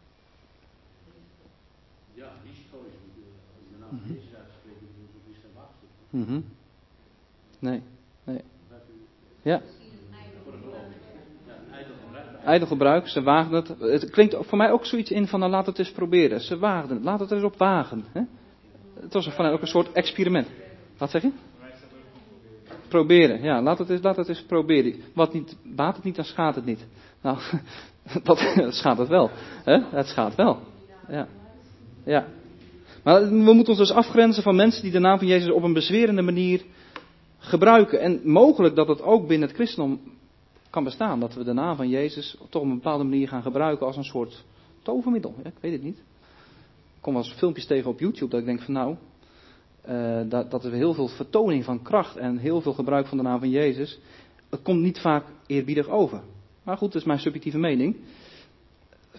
ja, risico is om de naam van Mm-hmm. Jezus uitgesproken te doen, dat is geen waagstuk. Mm-hmm. Nee, nee. Begrijpt u? Ja. Voor de geloof. Ja, een ijdel gebruik. Ijdel gebruik, ze waagden het. Het klinkt voor mij ook zoiets in van, nou, laat het eens proberen. Ze waagden het, laat het er eens op wagen. Hè? Het was van ook een soort experiment. Wat zeg je? Proberen, ja, laat het eens, laat het eens proberen. Wat niet, baat het niet, dan schaadt het niet. Nou, dat schaadt het wel. Hè? Het schaadt wel. Ja. Ja. Maar we moeten ons dus afgrenzen van mensen die de naam van Jezus op een bezwerende manier gebruiken. En mogelijk dat het ook binnen het christendom kan bestaan. Dat we de naam van Jezus toch op een bepaalde manier gaan gebruiken als een soort tovermiddel. Ja, ik weet het niet. Ik kom wel eens filmpjes tegen op YouTube dat ik denk van nou... Uh, dat, dat er heel veel vertoning van kracht en heel veel gebruik van de naam van Jezus. Het komt niet vaak eerbiedig over. Maar goed, dat is mijn subjectieve mening.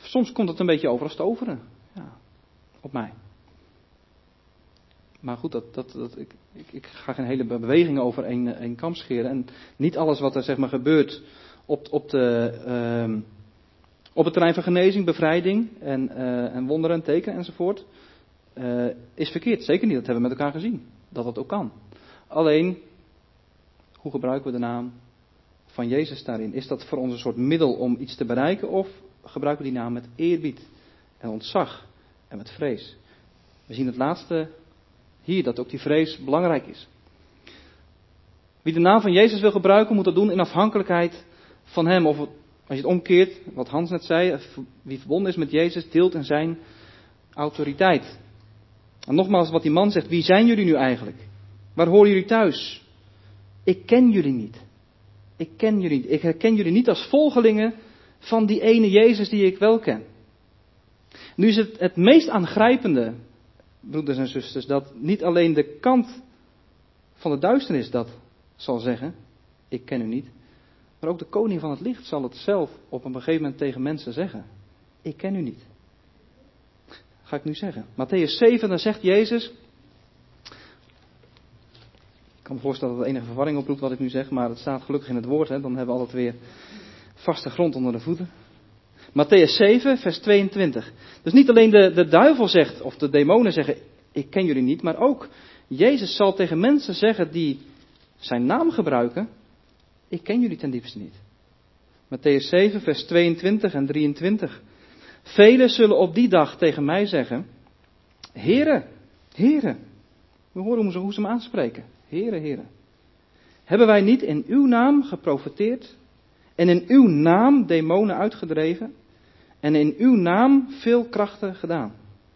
soms komt het een beetje over als het overen. Ja, op mij. Maar goed, dat, dat, dat, ik, ik, ik ga geen hele bewegingen over één, één kam scheren. En niet alles wat er zeg maar gebeurt op, op, de, uh, op het terrein van genezing, bevrijding en, uh, en wonderen en tekenen enzovoort, uh, is verkeerd. Zeker niet, dat hebben we met elkaar gezien. Dat dat ook kan. Alleen, hoe gebruiken we de naam van Jezus daarin? Is dat voor ons een soort middel om iets te bereiken, of gebruiken we die naam met eerbied en ontzag en met vrees? We zien het laatste hier, dat ook die vrees belangrijk is. Wie de naam van Jezus wil gebruiken, moet dat doen in afhankelijkheid van hem. Of als je het omkeert, wat Hans net zei, wie verbonden is met Jezus, deelt in zijn autoriteit. En nogmaals, wat die man zegt, wie zijn jullie nu eigenlijk? Waar horen jullie thuis? Ik ken jullie niet. Ik ken jullie niet. Ik herken jullie niet als volgelingen van die ene Jezus die ik wel ken. Nu is het het meest aangrijpende, broeders en zusters, dat niet alleen de kant van de duisternis dat zal zeggen, ik ken u niet, maar ook de koning van het licht zal het zelf op een gegeven moment tegen mensen zeggen. Ik ken u niet. Ga ik nu zeggen. Mattheüs zeven, dan zegt Jezus, ik kan me voorstellen dat het enige verwarring oproept wat ik nu zeg, maar het staat gelukkig in het woord, hè, dan hebben we altijd weer vaste grond onder de voeten. Mattheüs zeven, vers tweeëntwintig. Dus niet alleen de, de duivel zegt, of de demonen zeggen, ik ken jullie niet, maar ook Jezus zal tegen mensen zeggen die zijn naam gebruiken, ik ken jullie ten diepste niet. Mattheüs zeven, vers tweeëntwintig en drieëntwintig. Velen zullen op die dag tegen mij zeggen, Heere, Heere. We horen hoe ze, hoe ze hem aanspreken. Heere, Heere. Hebben wij niet in uw naam geprofeteerd en in uw naam demonen uitgedreven en in uw naam veel krachten gedaan?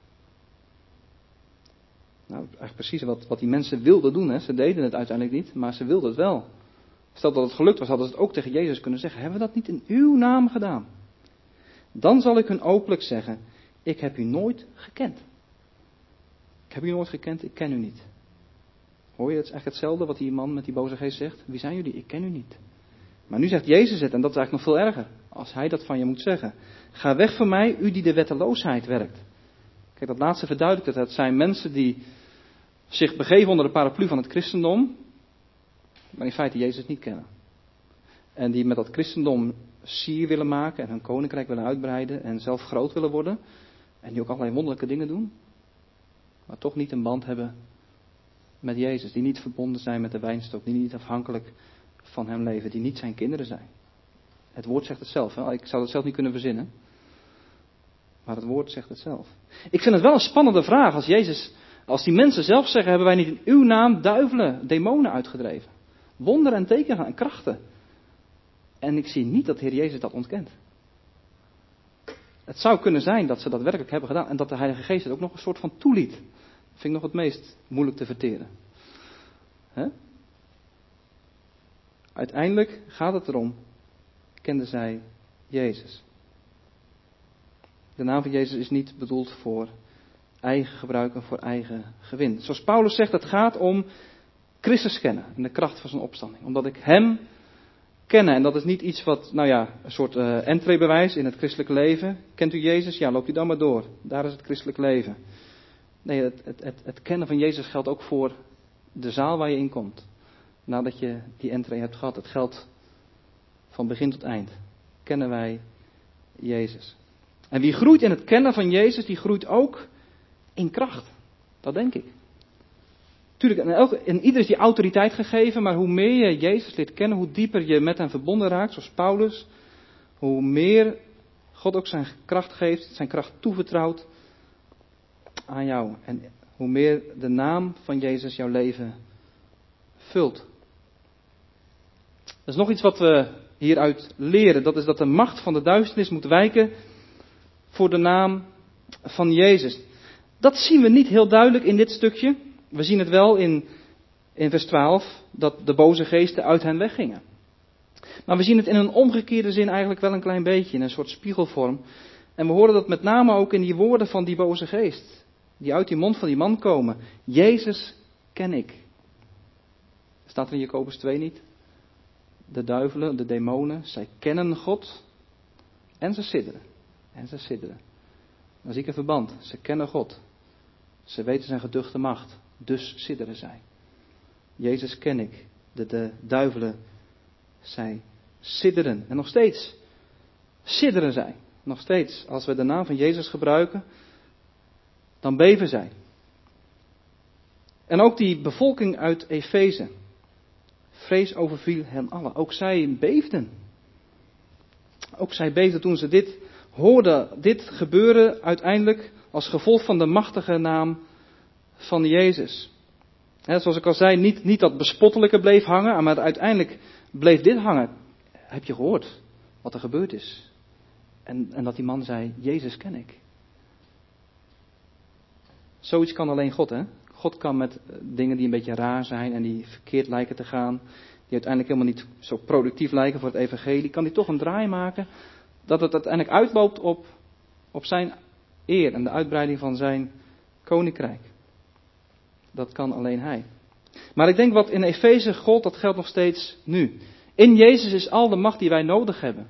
Nou, eigenlijk precies wat, wat die mensen wilden doen. Hè. Ze deden het uiteindelijk niet, maar ze wilden het wel. Stel dat het gelukt was, hadden ze het ook tegen Jezus kunnen zeggen. Hebben we dat niet in uw naam gedaan? Dan zal ik hun openlijk zeggen, ik heb u nooit gekend. Ik heb u nooit gekend, ik ken u niet. Hoor je, het is eigenlijk hetzelfde wat die man met die boze geest zegt. Wie zijn jullie? Ik ken u niet. Maar nu zegt Jezus het, en dat is eigenlijk nog veel erger. Als hij dat van je moet zeggen. Ga weg van mij, u die de wetteloosheid werkt. Kijk, dat laatste verduidelijkt het. Het zijn mensen die zich begeven onder de paraplu van het christendom, maar in feite Jezus niet kennen. En die met dat christendom sier willen maken en hun koninkrijk willen uitbreiden en zelf groot willen worden. En die ook allerlei wonderlijke dingen doen. Maar toch niet een band hebben met Jezus. Die niet verbonden zijn met de wijnstok. Die niet afhankelijk van hem leven. Die niet zijn kinderen zijn. Het woord zegt het zelf. Hè? Ik zou dat zelf niet kunnen verzinnen. Maar het woord zegt het zelf. Ik vind het wel een spannende vraag als Jezus, als die mensen zelf zeggen, hebben wij niet in uw naam duivelen, demonen uitgedreven. Wonderen en tekenen en krachten. En ik zie niet dat de Heer Jezus dat ontkent. Het zou kunnen zijn dat ze dat werkelijk hebben gedaan. En dat de Heilige Geest het ook nog een soort van toeliet. Dat vind ik nog het meest moeilijk te verteren. He? Uiteindelijk gaat het erom, kenden zij Jezus. De naam van Jezus is niet bedoeld voor eigen gebruik en voor eigen gewin. Zoals Paulus zegt, het gaat om Christus kennen en de kracht van zijn opstanding. Omdat ik hem kennen. En dat is niet iets wat, nou ja, een soort uh, entreebewijs in het christelijke leven. Kent u Jezus? Ja, loopt u dan maar door. Daar is het christelijk leven. Nee, het, het, het, het kennen van Jezus geldt ook voor de zaal waar je in komt. Nadat je die entree hebt gehad. Het geldt van begin tot eind. Kennen wij Jezus. En wie groeit in het kennen van Jezus, die groeit ook in kracht. Dat denk ik. Tuurlijk, en, elke, en ieder is die autoriteit gegeven, maar hoe meer je Jezus leert kennen, hoe dieper je met hem verbonden raakt, zoals Paulus, hoe meer God ook zijn kracht geeft, zijn kracht toevertrouwt aan jou. En hoe meer de naam van Jezus jouw leven vult. Er is nog iets wat we hieruit leren, dat is dat de macht van de duisternis moet wijken voor de naam van Jezus. Dat zien we niet heel duidelijk in dit stukje. We zien het wel in, in vers twaalf, dat de boze geesten uit hen weggingen. Maar we zien het in een omgekeerde zin eigenlijk wel een klein beetje, in een soort spiegelvorm. En we horen dat met name ook in die woorden van die boze geest, die uit die mond van die man komen. Jezus ken ik. Staat er in Jacobus twee niet? De duivelen, de demonen, zij kennen God en ze sidderen. En ze sidderen. Dan zie ik een verband. Ze kennen God. Ze weten zijn geduchte macht. Dus sidderen zij. Jezus ken ik. De, de duivelen, zij sidderen. En nog steeds sidderen zij. Nog steeds. Als we de naam van Jezus gebruiken, dan beven zij. En ook die bevolking uit Efeze. Vrees overviel hen allen. Ook zij beefden. Ook zij beefden toen ze dit hoorden. Dit gebeuren uiteindelijk als gevolg van de machtige naam van Jezus. He, zoals ik al zei, niet, niet dat bespottelijke bleef hangen, maar uiteindelijk bleef dit hangen. Heb je gehoord wat er gebeurd is? En, en dat die man zei, Jezus ken ik. Zoiets kan alleen God, hè? God kan met dingen die een beetje raar zijn en die verkeerd lijken te gaan, die uiteindelijk helemaal niet zo productief lijken voor het evangelie, kan hij toch een draai maken dat het uiteindelijk uitloopt op, op zijn eer en de uitbreiding van zijn koninkrijk. Dat kan alleen hij. Maar ik denk wat in Efeze gold, dat geldt nog steeds nu. In Jezus is al de macht die wij nodig hebben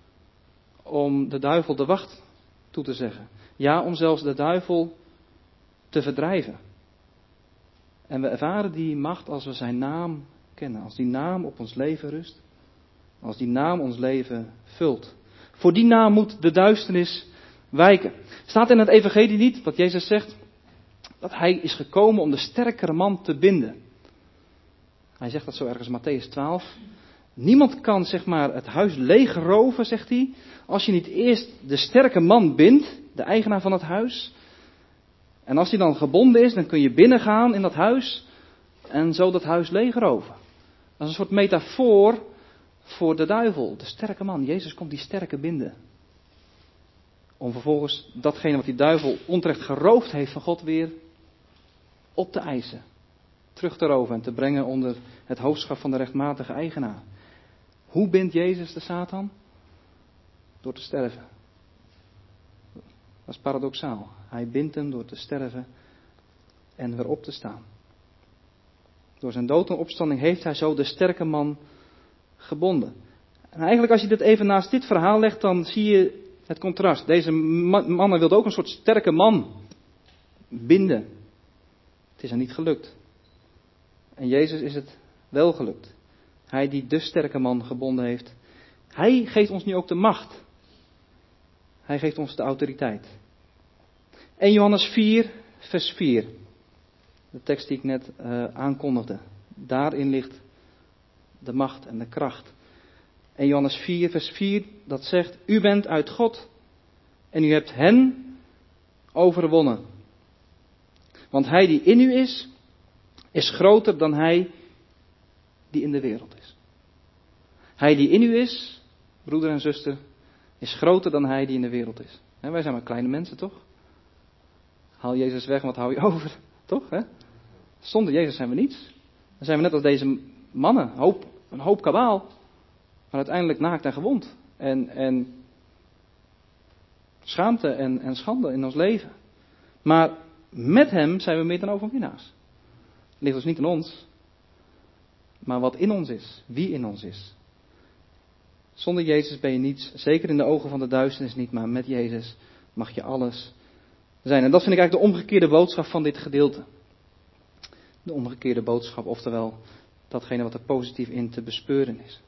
om de duivel de wacht toe te zeggen. Ja, om zelfs de duivel te verdrijven. En we ervaren die macht als we zijn naam kennen. Als die naam op ons leven rust. Als die naam ons leven vult. Voor die naam moet de duisternis wijken. Staat in het evangelie niet dat Jezus zegt dat hij is gekomen om de sterkere man te binden. Hij zegt dat zo ergens in Matthäus twaalf. Niemand kan zeg maar het huis leegroven, zegt hij, als je niet eerst de sterke man bindt, de eigenaar van het huis. En als hij dan gebonden is, dan kun je binnengaan in dat huis en zo dat huis leegroven. Dat is een soort metafoor voor de duivel, de sterke man. Jezus komt die sterke binden. Om vervolgens datgene wat die duivel onterecht geroofd heeft van God weer op te eisen. Terug te roven en te brengen onder het hoofdschap van de rechtmatige eigenaar. Hoe bindt Jezus de Satan? Door te sterven. Dat is paradoxaal. Hij bindt hem door te sterven en weer op te staan. Door zijn dood en opstanding heeft hij zo de sterke man gebonden. En eigenlijk als je dit even naast dit verhaal legt, dan zie je het contrast. Deze mannen wilden ook een soort sterke man binden. Het is er niet gelukt. En Jezus is het wel gelukt. Hij die de sterke man gebonden heeft. Hij geeft ons nu ook de macht. Hij geeft ons de autoriteit. Eerste Johannes vier, vers vier. De tekst die ik net uh, aankondigde. Daarin ligt de macht en de kracht. En Johannes vier, vers vier, dat zegt, u bent uit God en u hebt hen overwonnen. Want hij die in u is, is groter dan hij die in de wereld is. Hij die in u is, broeder en zuster, is groter dan hij die in de wereld is. En wij zijn maar kleine mensen, toch? Haal Jezus weg, wat hou je over? Toch? Hè? Zonder Jezus zijn we niets. Dan zijn we net als deze mannen, hoop, een hoop kabaal. Maar uiteindelijk naakt en gewond. En, en schaamte en, en schande in ons leven. Maar met hem zijn we meer dan overwinnaars. Het ligt dus niet aan ons. Maar wat in ons is. Wie in ons is. Zonder Jezus ben je niets. Zeker in de ogen van de duisternis niet. Maar met Jezus mag je alles zijn. En dat vind ik eigenlijk de omgekeerde boodschap van dit gedeelte. De omgekeerde boodschap. Oftewel datgene wat er positief in te bespeuren is.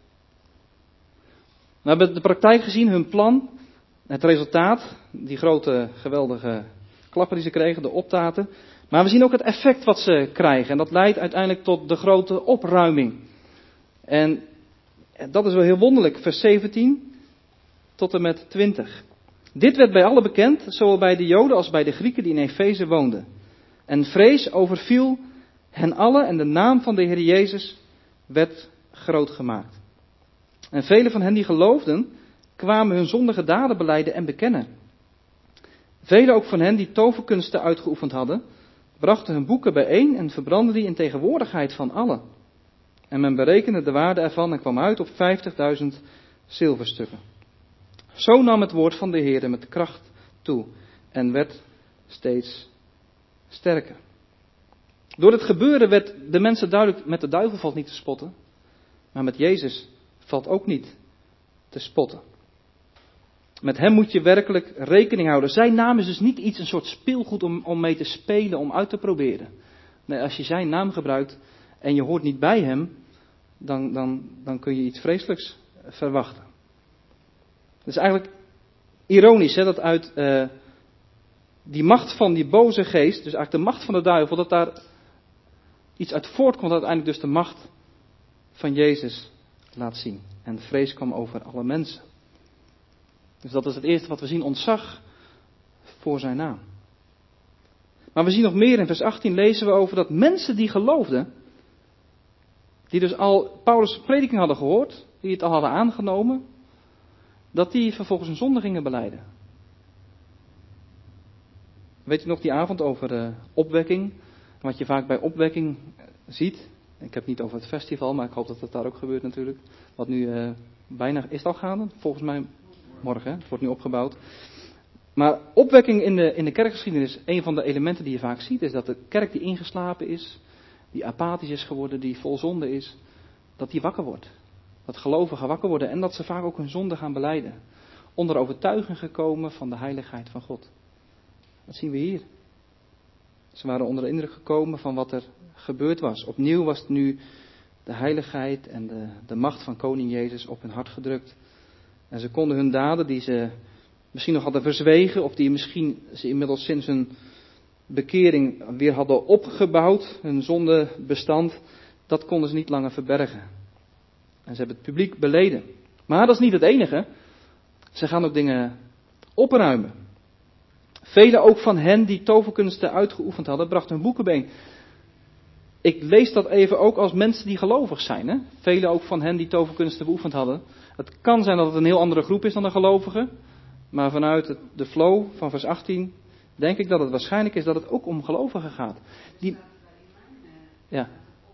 We hebben de praktijk gezien, hun plan, het resultaat, die grote geweldige klappen die ze kregen, de optaten. Maar we zien ook het effect wat ze krijgen en dat leidt uiteindelijk tot de grote opruiming. En dat is wel heel wonderlijk, vers zeventien tot en met twintig. Dit werd bij allen bekend, zowel bij de Joden als bij de Grieken die in Efeze woonden. En vrees overviel hen allen en de naam van de Heer Jezus werd groot gemaakt. En velen van hen die geloofden, kwamen hun zondige daden belijden en bekennen. Velen ook van hen die toverkunsten uitgeoefend hadden, brachten hun boeken bijeen en verbrandden die in tegenwoordigheid van allen. En men berekende de waarde ervan en kwam uit op vijftigduizend zilverstukken. Zo nam het woord van de Heer met kracht toe en werd steeds sterker. Door het gebeuren werd de mensen duidelijk, met de duivel valt niet te spotten, maar met Jezus valt ook niet te spotten. Met hem moet je werkelijk rekening houden. Zijn naam is dus niet iets, een soort speelgoed om, om mee te spelen, om uit te proberen. Nee, als je zijn naam gebruikt en je hoort niet bij hem, dan, dan, dan kun je iets vreselijks verwachten. Het is eigenlijk ironisch hè, dat uit uh, die macht van die boze geest, dus eigenlijk de macht van de duivel, dat daar iets uit voortkomt, dat uiteindelijk dus de macht van Jezus laat zien. En de vrees kwam over alle mensen. Dus dat is het eerste wat we zien, ontzag voor zijn naam. Maar we zien nog meer, in vers achttien lezen we over dat mensen die geloofden, die dus al Paulus' prediking hadden gehoord, die het al hadden aangenomen, dat die vervolgens hun zonde gingen belijden. Weet u nog die avond over uh, opwekking? Wat je vaak bij opwekking ziet. Ik heb het niet over het festival, maar ik hoop dat het daar ook gebeurt natuurlijk. Wat nu uh, bijna, is het al gaande? Volgens mij morgen, hè? Het wordt nu opgebouwd. Maar opwekking in de, in de kerkgeschiedenis, een van de elementen die je vaak ziet, is dat de kerk die ingeslapen is, die apathisch is geworden, die vol zonde is, dat die wakker wordt. Dat gelovigen wakker worden en dat ze vaak ook hun zonde gaan belijden. Onder overtuiging gekomen van de heiligheid van God. Dat zien we hier. Ze waren onder de indruk gekomen van wat er gebeurd was. Opnieuw was het nu de heiligheid en de, de macht van koning Jezus op hun hart gedrukt. En ze konden hun daden die ze misschien nog hadden verzwegen, of die misschien ze inmiddels sinds hun bekering weer hadden opgebouwd, hun zondebestand, dat konden ze niet langer verbergen. En ze hebben het publiek beleden. Maar dat is niet het enige. Ze gaan ook dingen opruimen. Velen ook van hen die toverkunsten uitgeoefend hadden, brachten hun boeken bijeen. Ik lees dat even ook als mensen die gelovig zijn. Hè? Velen ook van hen die toverkunsten beoefend hadden. Het kan zijn dat het een heel andere groep is dan de gelovigen. Maar vanuit het, de flow van vers achttien denk ik dat het waarschijnlijk is dat het ook om gelovigen gaat. Die, ja.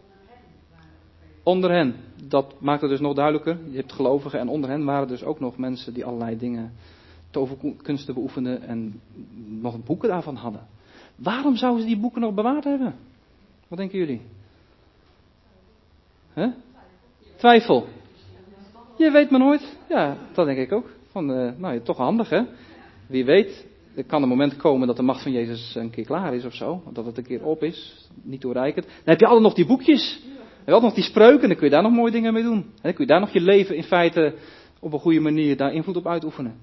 Onder hen. Dat maakt het dus nog duidelijker. Je hebt gelovigen en onder hen waren dus ook nog mensen die allerlei dingen, toverkunsten beoefenden en nog boeken daarvan hadden. Waarom zouden ze die boeken nog bewaard hebben? Wat denken jullie? Huh? Twijfel. Je weet maar nooit. Ja, dat denk ik ook. Van, uh, nou ja, toch handig hè. Wie weet, er kan een moment komen dat de macht van Jezus een keer klaar is of zo. Dat het een keer op is. Niet toereikend. Dan heb je altijd nog die boekjes. Dan heb je altijd nog die spreuken. Dan kun je daar nog mooie dingen mee doen. Dan kun je daar nog je leven in feite op een goede manier daar invloed op uitoefenen.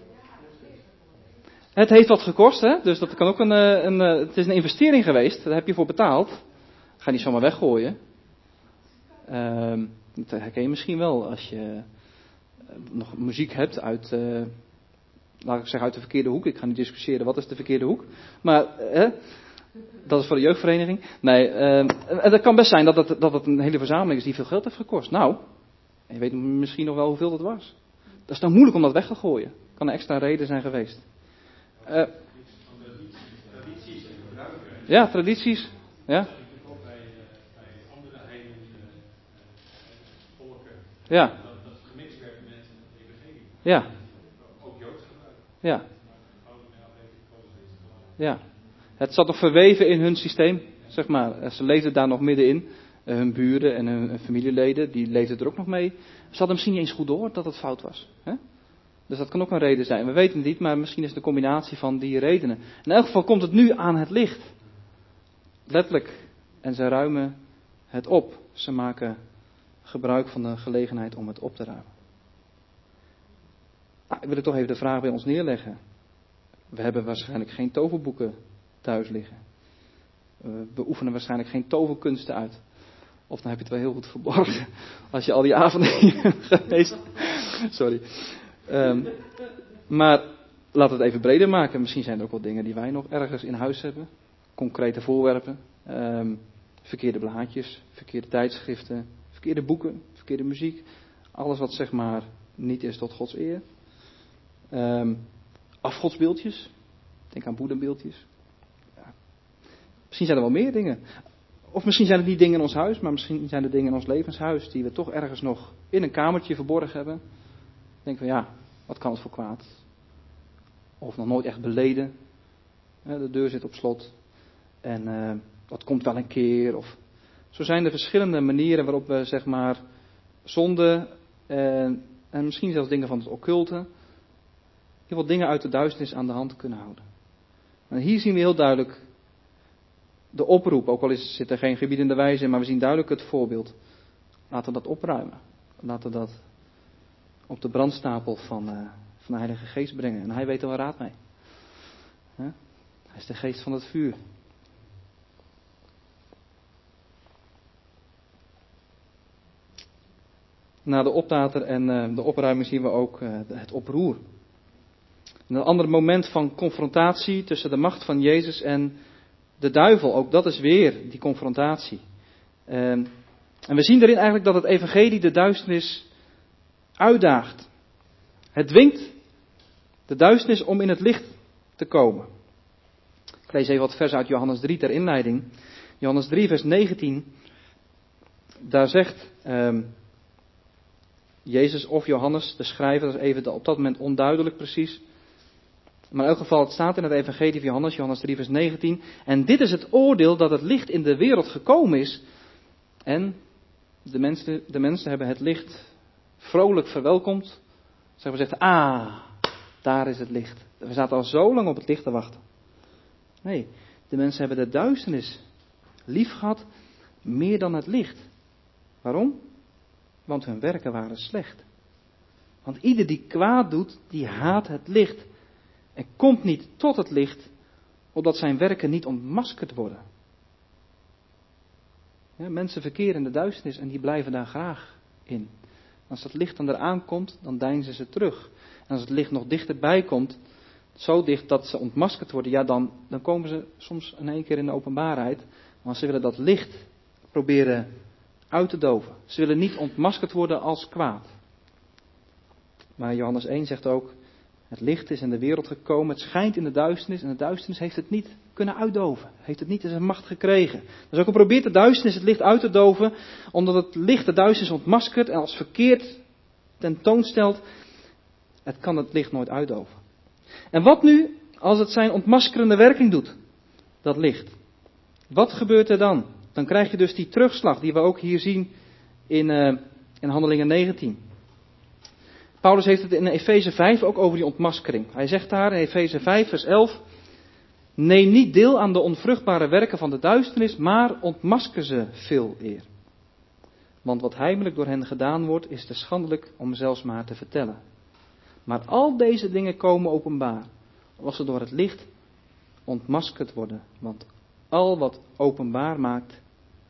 Het heeft wat gekost, hè? Dus dat kan ook een, een, het is een investering geweest. Daar heb je voor betaald. Ga niet zomaar weggooien. Uh, dat herken je misschien wel als je nog muziek hebt uit, uh, laat ik zeggen, uit de verkeerde hoek. Ik ga niet discussiëren wat is de verkeerde hoek. Maar uh, dat is voor de jeugdvereniging. Nee, uh, het kan best zijn dat het, dat het een hele verzameling is die veel geld heeft gekost. Nou, je weet misschien nog wel hoeveel dat was. Dat is dan moeilijk om dat weg te gooien. Kan een extra reden zijn geweest. Uh, ja, tradities. Ja. Ja. Dat het gemixt werd met het evangelie. Ja. Ook Joods gebruik. Ja. Ja. Het zat nog verweven in hun systeem, zeg maar. Ze leefden daar nog middenin. Hun buren en hun familieleden, die leefden er ook nog mee. Ze hadden misschien niet eens goed door dat het fout was. Hè? Dus dat kan ook een reden zijn. We weten het niet, maar misschien is het een combinatie van die redenen. In elk geval komt het nu aan het licht. Letterlijk. En ze ruimen het op. Ze maken gebruik van de gelegenheid om het op te ruimen. Nou, ik wil er toch even de vraag bij ons neerleggen. We hebben waarschijnlijk geen toverboeken thuis liggen. We beoefenen waarschijnlijk geen toverkunsten uit. Of dan heb je het wel heel goed verborgen. Als je al die avonden hier geweest. Sorry. Um, maar laten we het even breder maken. Misschien zijn er ook wel dingen die wij nog ergens in huis hebben. Concrete voorwerpen. Um, verkeerde blaadjes. Verkeerde tijdschriften. Verkeerde boeken. Verkeerde muziek. Alles wat zeg maar niet is tot Gods eer. Um, afgodsbeeldjes. Denk aan boeddhabeeldjes. Ja. Misschien zijn er wel meer dingen. Of misschien zijn het niet dingen in ons huis. Maar misschien zijn er dingen in ons levenshuis. Die we toch ergens nog in een kamertje verborgen hebben. Denken we, ja, wat kan het voor kwaad? Of nog nooit echt beleden. De deur zit op slot. En uh, dat komt wel een keer. Of zo zijn er verschillende manieren waarop we zeg maar zonde en, en misschien zelfs dingen van het occulte heel veel dingen uit de duisternis aan de hand kunnen houden. En hier zien we heel duidelijk de oproep, ook al is, zit er geen gebiedende wijze in, maar we zien duidelijk het voorbeeld. Laten we dat opruimen. Laten we dat op de brandstapel van, uh, van de Heilige Geest brengen. En hij weet er wel raad mee. Huh? Hij is de geest van het vuur. Na de optater en uh, de opruiming zien we ook uh, het oproer. En een ander moment van confrontatie tussen de macht van Jezus en de duivel. Ook dat is weer die confrontatie. Uh, en we zien daarin eigenlijk dat het evangelie de duisternis uitdaagt. Het dwingt de duisternis om in het licht te komen. Ik lees even wat versen uit Johannes drie ter inleiding. Johannes drie vers negentien. Daar zegt uh, Jezus of Johannes, de schrijver, dat is even op dat moment onduidelijk precies. Maar in elk geval, het staat in het evangelie van Johannes, Johannes drie vers negentien. En dit is het oordeel dat het licht in de wereld gekomen is. En de mensen, de mensen hebben het licht vrolijk verwelkomd. Ze hebben gezegd, ah, daar is het licht. We zaten al zo lang op het licht te wachten. Nee, de mensen hebben de duisternis lief gehad meer dan het licht. Waarom? Want hun werken waren slecht. Want ieder die kwaad doet, die haat het licht. En komt niet tot het licht, opdat zijn werken niet ontmaskerd worden. Ja, mensen verkeren in de duisternis en die blijven daar graag in. Als dat licht dan eraan komt, dan deinzen ze terug. En als het licht nog dichterbij komt, zo dicht dat ze ontmaskerd worden, ja dan, dan komen ze soms in één keer in de openbaarheid. Maar ze willen dat licht proberen uit te doven. Ze willen niet ontmaskerd worden als kwaad. Maar Johannes één zegt ook, het licht is in de wereld gekomen, het schijnt in de duisternis en de duisternis heeft het niet kunnen uitdoven. Heeft het niet in zijn macht gekregen. Dus ook al probeert de duisternis het licht uit te doven, omdat het licht de duisternis ontmaskert en als verkeerd tentoonstelt, het kan het licht nooit uitdoven. En wat nu als het zijn ontmaskerende werking doet, dat licht? Wat gebeurt er dan? Dan krijg je dus die terugslag die we ook hier zien in, uh, in Handelingen negentien. Paulus heeft het in Efeze vijf ook over die ontmaskering. Hij zegt daar in Efeze vijf vers elf. Neem niet deel aan de onvruchtbare werken van de duisternis, maar ontmasker ze veel eer. Want wat heimelijk door hen gedaan wordt, is te schandelijk om zelfs maar te vertellen. Maar al deze dingen komen openbaar, als ze door het licht ontmaskerd worden. Want al wat openbaar maakt,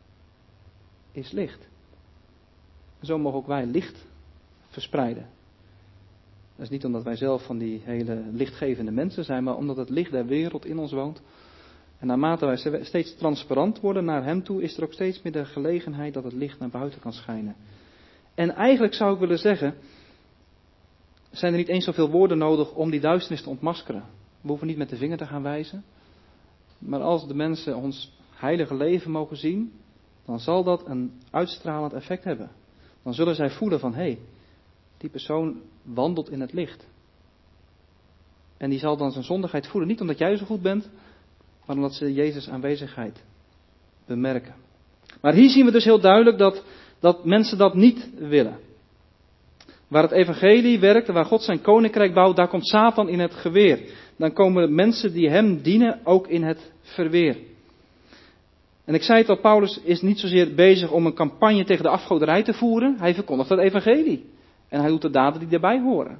is licht. En zo mogen ook wij licht verspreiden. Dat is niet omdat wij zelf van die hele lichtgevende mensen zijn, maar omdat het licht der wereld in ons woont. En naarmate wij steeds transparant worden naar hem toe, is er ook steeds meer de gelegenheid dat het licht naar buiten kan schijnen. En eigenlijk zou ik willen zeggen, zijn er niet eens zoveel woorden nodig om die duisternis te ontmaskeren. We hoeven niet met de vinger te gaan wijzen. Maar als de mensen ons heilige leven mogen zien, dan zal dat een uitstralend effect hebben. Dan zullen zij voelen van, hé, hey, die persoon wandelt in het licht. En die zal dan zijn zondigheid voelen. Niet omdat jij zo goed bent, maar omdat ze Jezus' aanwezigheid bemerken. Maar hier zien we dus heel duidelijk dat, dat mensen dat niet willen. Waar het evangelie werkt, waar God zijn koninkrijk bouwt, daar komt Satan in het geweer. Dan komen mensen die hem dienen ook in het verweer. En ik zei het al, Paulus is niet zozeer bezig om een campagne tegen de afgoderij te voeren. Hij verkondigt het evangelie. En hij doet de daden die daarbij horen.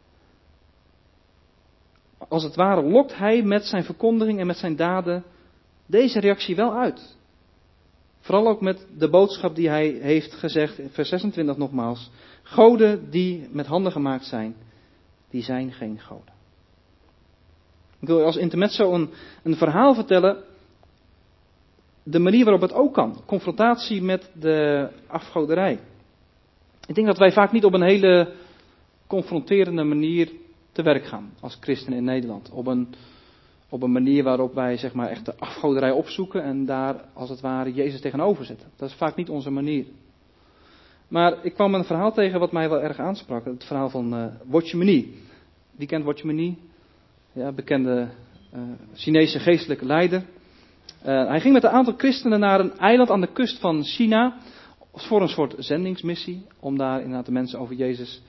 Als het ware lokt hij met zijn verkondiging en met zijn daden deze reactie wel uit. Vooral ook met de boodschap die hij heeft gezegd, in vers zesentwintig nogmaals. Goden die met handen gemaakt zijn, die zijn geen goden. Ik wil als intermezzo een, een verhaal vertellen. De manier waarop het ook kan. Confrontatie met de afgoderij. Ik denk dat wij vaak niet op een hele confronterende manier te werk gaan als christenen in Nederland. Op een, op een manier waarop wij zeg maar echt de afgoderij opzoeken en daar als het ware Jezus tegenover zetten. Dat is vaak niet onze manier. Maar ik kwam een verhaal tegen wat mij wel erg aansprak. Het verhaal van uh, Watchmeni. Wie kent Watchmeni? Ja, bekende uh, Chinese geestelijke leider. Uh, hij ging met een aantal christenen naar een eiland aan de kust van China. Voor een soort zendingsmissie. Om daar inderdaad de mensen over Jezus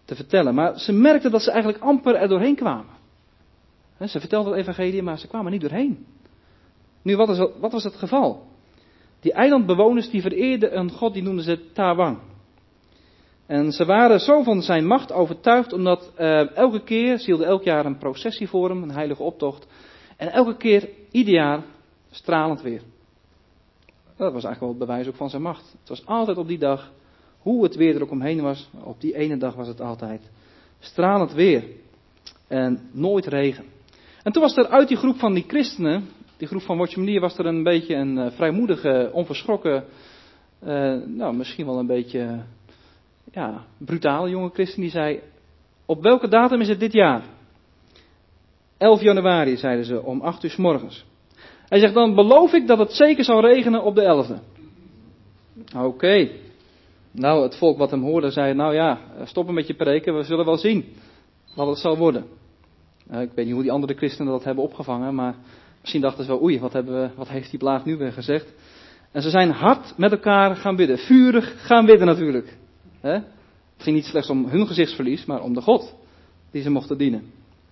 te vertellen. Maar ze merkten dat ze eigenlijk amper er doorheen kwamen. He, ze vertelden het evangelie, maar ze kwamen niet doorheen. Nu, wat, is, wat was het geval? Die eilandbewoners die vereerden een god, die noemden ze Tawang. En ze waren zo van zijn macht overtuigd, omdat uh, elke keer, ze hielden elk jaar een processie voor hem, een heilige optocht. En elke keer, ieder jaar, stralend weer. Dat was eigenlijk wel het bewijs ook van zijn macht. Het was altijd op die dag, hoe het weer er ook omheen was, op die ene dag was het altijd stralend weer. En nooit regen. En toen was er uit die groep van die christenen, die groep van Watchmenier, was er een beetje een uh, vrijmoedige, onverschrokken, uh, nou misschien wel een beetje, ja, brutale jonge christen, die zei, op welke datum is het dit jaar? elf januari, zeiden ze, om acht uur 's morgens. Hij zegt, dan beloof ik dat het zeker zal regenen op de elfde. Oké. Okay. Nou, het volk wat hem hoorde, zei, nou ja, stoppen met je preken, we zullen wel zien wat het zal worden. Uh, ik weet niet hoe die andere christenen dat hebben opgevangen, maar misschien dachten ze wel, oei, wat, hebben we, wat heeft die blaaf nu weer gezegd? En ze zijn hard met elkaar gaan bidden, vurig gaan bidden natuurlijk. He? Het ging niet slechts om hun gezichtsverlies, maar om de God die ze mochten dienen.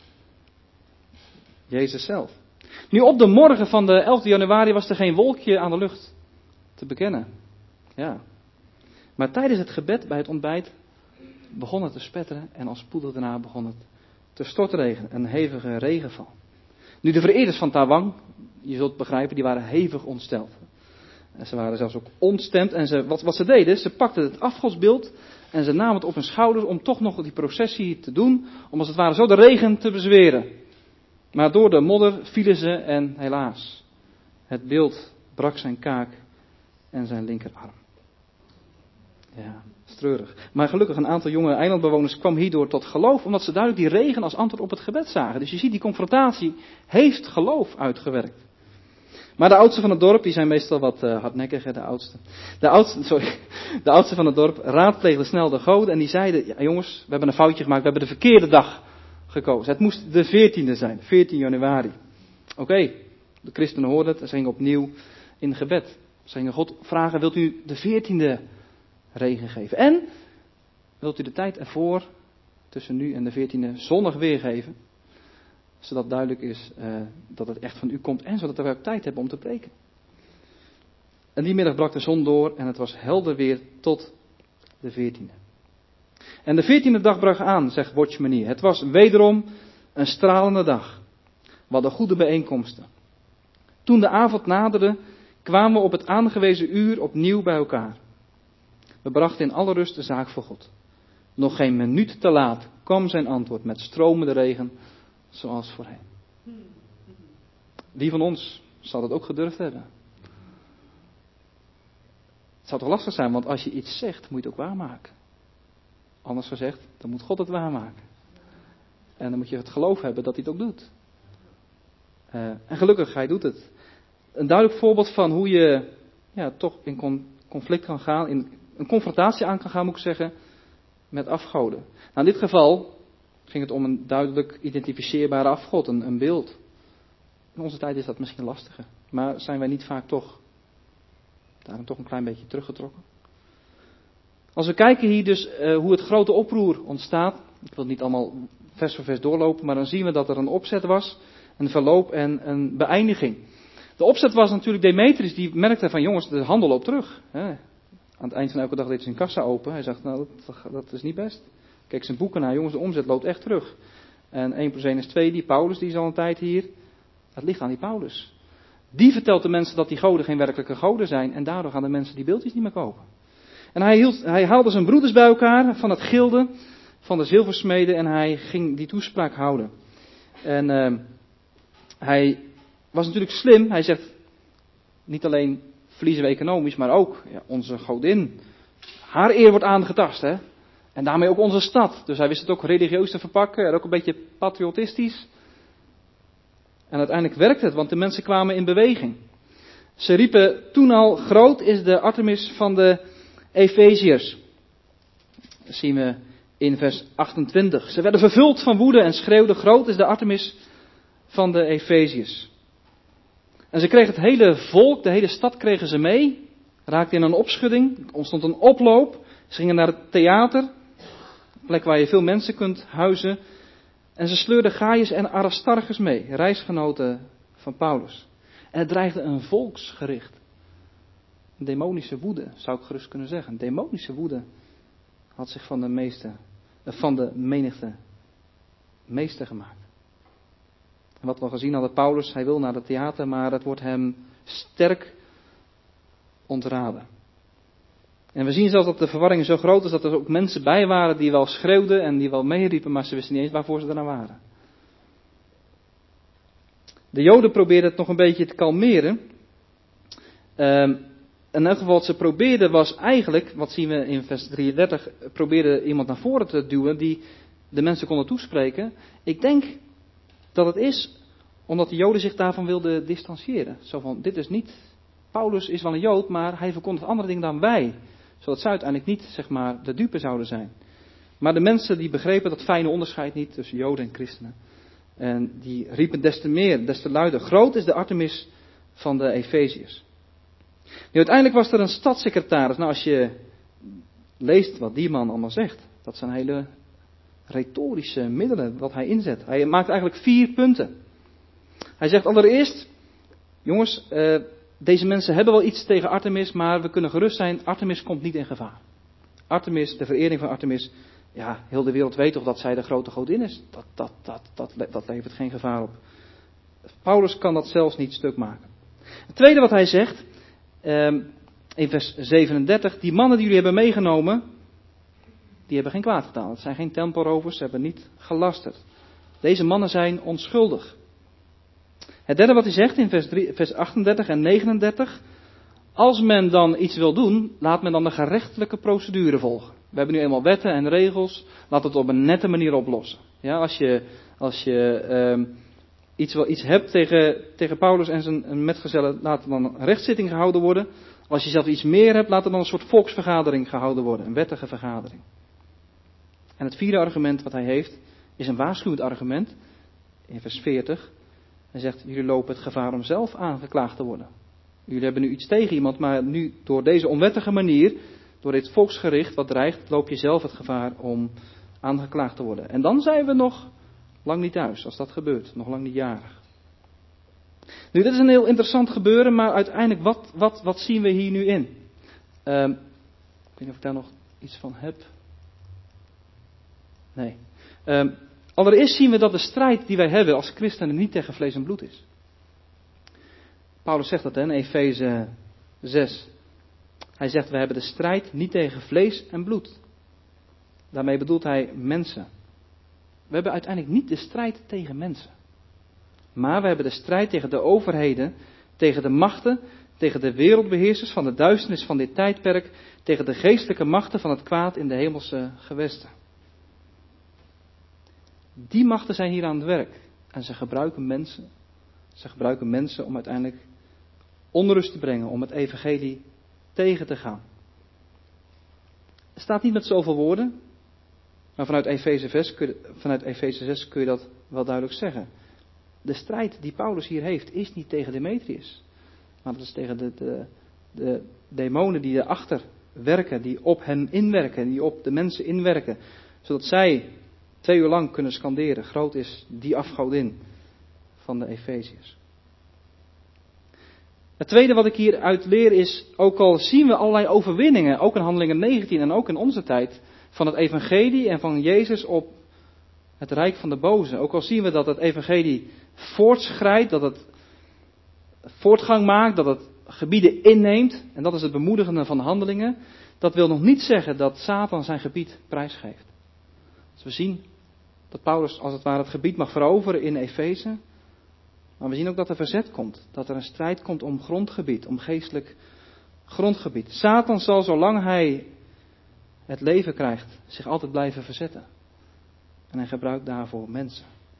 Jezus zelf. Nu op de morgen van de elfde januari was er geen wolkje aan de lucht te bekennen. Ja. Maar tijdens het gebed bij het ontbijt begon het te spetteren en al spoedig daarna begon het te stortregen, een hevige regenval. Nu de vereerders van Tawang, je zult begrijpen, die waren hevig ontsteld. En ze waren zelfs ook ontstemd en ze, wat, wat ze deden, ze pakten het afgodsbeeld en ze namen het op hun schouders om toch nog die processie te doen, om als het ware zo de regen te bezweren. Maar door de modder vielen ze en helaas, het beeld brak zijn kaak en zijn linkerarm. Ja, treurig. Maar gelukkig een aantal jonge eilandbewoners kwam hierdoor tot geloof, omdat ze duidelijk die regen als antwoord op het gebed zagen. Dus je ziet, die confrontatie heeft geloof uitgewerkt. Maar de oudsten van het dorp, die zijn meestal wat uh, hardnekkiger, de oudsten. De oudsten, sorry, de oudsten van het dorp raadpleegden snel de goden en die zeiden, ja jongens, we hebben een foutje gemaakt, we hebben de verkeerde dag gekozen. Het moest de veertiende zijn, veertien januari. Oké, okay, de christenen hoorden het en ze gingen opnieuw in gebed. Ze gingen God vragen, wilt u de veertiende regen geven? En wilt u de tijd ervoor, tussen nu en de veertiende, zonnig weergeven? Zodat duidelijk is uh, dat het echt van u komt en zodat we ook tijd hebben om te preken. En die middag brak de zon door en het was helder weer tot de veertiende. En de veertiende dag brak aan, zegt Watchmenier. Het was wederom een stralende dag. We hadden goede bijeenkomsten. Toen de avond naderde, kwamen we op het aangewezen uur opnieuw bij elkaar. We brachten in alle rust de zaak voor God. Nog geen minuut te laat kwam zijn antwoord met stromende regen, zoals voorheen. Wie van ons zal dat ook gedurfd hebben? Het zou toch lastig zijn, want als je iets zegt, moet je het ook waarmaken. Anders gezegd, dan moet God het waarmaken. En dan moet je het geloof hebben dat hij het ook doet. Uh, en gelukkig, hij doet het. Een duidelijk voorbeeld van hoe je ja, toch in con- conflict kan gaan, in een confrontatie aan kan gaan, moet ik zeggen, met afgoden. Nou, in dit geval ging het om een duidelijk identificeerbare afgod, een, een beeld. In onze tijd is dat misschien lastiger. Maar zijn wij niet vaak toch daarom toch een klein beetje teruggetrokken? Als we kijken hier dus uh, hoe het grote oproer ontstaat. Ik wil het niet allemaal vers voor vers doorlopen, maar dan zien we dat er een opzet was, een verloop en een beëindiging. De opzet was natuurlijk Demetrius, die merkte van jongens, de handel loopt terug. Hè. Aan het eind van elke dag deed hij zijn kassa open. Hij zegt, nou dat, dat is niet best. Kijk zijn boeken naar, jongens, de omzet loopt echt terug. En één plus één is twee, die Paulus, die is al een tijd hier. Dat ligt aan die Paulus. Die vertelt de mensen dat die goden geen werkelijke goden zijn. En daardoor gaan de mensen die beeldjes niet meer kopen. En hij, hield, hij haalde zijn broeders bij elkaar van het gilde, van de zilversmeden. En hij ging die toespraak houden. En uh, hij was natuurlijk slim. Hij zegt, niet alleen verliezen we economisch, maar ook ja, onze godin. Haar eer wordt aangetast, hè. En daarmee ook onze stad. Dus hij wist het ook religieus te verpakken. En ook een beetje patriotistisch. En uiteindelijk werkte het, want de mensen kwamen in beweging. Ze riepen toen al, groot is de Artemis van de Efeziërs. Dat zien we in vers achtentwintig. Ze werden vervuld van woede en schreeuwden, groot is de Artemis van de Efeziërs. En ze kregen het hele volk, de hele stad kregen ze mee. Raakten in een opschudding, er ontstond een oploop. Ze gingen naar het theater. plek waar je veel mensen kunt huizen. En ze sleurden Gaius en Aristarchus mee, reisgenoten van Paulus. En het dreigde een volksgericht. Een demonische woede, zou ik gerust kunnen zeggen. Een demonische woede had zich van de meeste, van de menigte meester gemaakt. En wat we al gezien hadden, Paulus, hij wil naar het theater, maar het wordt hem sterk ontraden. En we zien zelfs dat de verwarring zo groot is dat er ook mensen bij waren die wel schreeuwden en die wel meeriepen, maar ze wisten niet eens waarvoor ze er nou waren. De Joden probeerden het nog een beetje te kalmeren. Um, in elk geval wat ze probeerden was eigenlijk, wat zien we in vers drieëndertig, probeerde iemand naar voren te duwen die de mensen konden toespreken. Ik denk dat het is omdat de Joden zich daarvan wilden distancieren. Zo van, dit is niet, Paulus is wel een Jood, maar hij verkondigt andere dingen dan wij. Zodat zij uiteindelijk niet, zeg maar, de dupe zouden zijn. Maar de mensen die begrepen dat fijne onderscheid niet tussen Joden en christenen. En die riepen des te meer, des te luider. Groot is de Artemis van de Efeziërs. Nu, uiteindelijk was er een stadssecretaris. Nou, als je leest wat die man allemaal zegt. Dat zijn hele retorische middelen wat hij inzet. Hij maakt eigenlijk vier punten. Hij zegt allereerst, jongens, uh, deze mensen hebben wel iets tegen Artemis, maar we kunnen gerust zijn, Artemis komt niet in gevaar. Artemis, de verering van Artemis, ja, heel de wereld weet toch dat zij de grote godin is. Dat, dat, dat, dat, dat levert geen gevaar op. Paulus kan dat zelfs niet stuk maken. Het tweede wat hij zegt, um, in vers zevenendertig, die mannen die jullie hebben meegenomen, die hebben geen kwaad gedaan. Het zijn geen tempelrovers, ze hebben niet gelasterd. Deze mannen zijn onschuldig. Het derde wat hij zegt in vers, drie, vers achtendertig en negenendertig. Als men dan iets wil doen, laat men dan de gerechtelijke procedure volgen. We hebben nu eenmaal wetten en regels, laat het op een nette manier oplossen. Ja, als je, als je um, iets, wel, iets hebt tegen, tegen Paulus en zijn metgezellen, laat er dan een rechtszitting gehouden worden. Als je zelf iets meer hebt, laat er dan een soort volksvergadering gehouden worden, een wettige vergadering. En het vierde argument wat hij heeft, is een waarschuwend argument, in vers veertig. Hij zegt, jullie lopen het gevaar om zelf aangeklaagd te worden. Jullie hebben nu iets tegen iemand, maar nu door deze onwettige manier, door dit volksgericht wat dreigt, loop je zelf het gevaar om aangeklaagd te worden. En dan zijn we nog lang niet thuis, als dat gebeurt, nog lang niet jarig. Nu, dit is een heel interessant gebeuren, maar uiteindelijk, wat, wat, wat zien we hier nu in? Um, ik weet niet of ik daar nog iets van heb. Nee. Um, allereerst zien we dat de strijd die wij hebben als christenen niet tegen vlees en bloed is. Paulus zegt dat hè, in Efeze zes. Hij zegt, we hebben de strijd niet tegen vlees en bloed. Daarmee bedoelt hij mensen. We hebben uiteindelijk niet de strijd tegen mensen. Maar we hebben de strijd tegen de overheden, tegen de machten, tegen de wereldbeheersers van de duisternis van dit tijdperk, tegen de geestelijke machten van het kwaad in de hemelse gewesten. Die machten zijn hier aan het werk. En ze gebruiken mensen. Ze gebruiken mensen om uiteindelijk onrust te brengen, om het evangelie tegen te gaan. Het staat niet met zoveel woorden, maar vanuit Efeze zes, kun je, vanuit Efeze zes kun je dat wel duidelijk zeggen. De strijd die Paulus hier heeft, is niet tegen Demetrius. Maar dat is tegen de, de, de demonen die erachter werken, die op hem inwerken, die op de mensen inwerken. Zodat zij twee uur lang kunnen scanderen, groot is die afgodin van de Efeziërs. Het tweede wat ik hieruit leer is, ook al zien we allerlei overwinningen, ook in Handelingen negentien en ook in onze tijd, van het evangelie en van Jezus op het rijk van de boze. Ook al zien we dat het evangelie voortschrijdt, dat het voortgang maakt, dat het gebieden inneemt, en dat is het bemoedigende van Handelingen, dat wil nog niet zeggen dat Satan zijn gebied prijsgeeft. Dus we zien dat Paulus als het ware het gebied mag veroveren in Efeze. Maar we zien ook dat er verzet komt. Dat er een strijd komt om grondgebied, om geestelijk grondgebied. Satan zal, zolang hij het leven krijgt, zich altijd blijven verzetten. En hij gebruikt daarvoor mensen.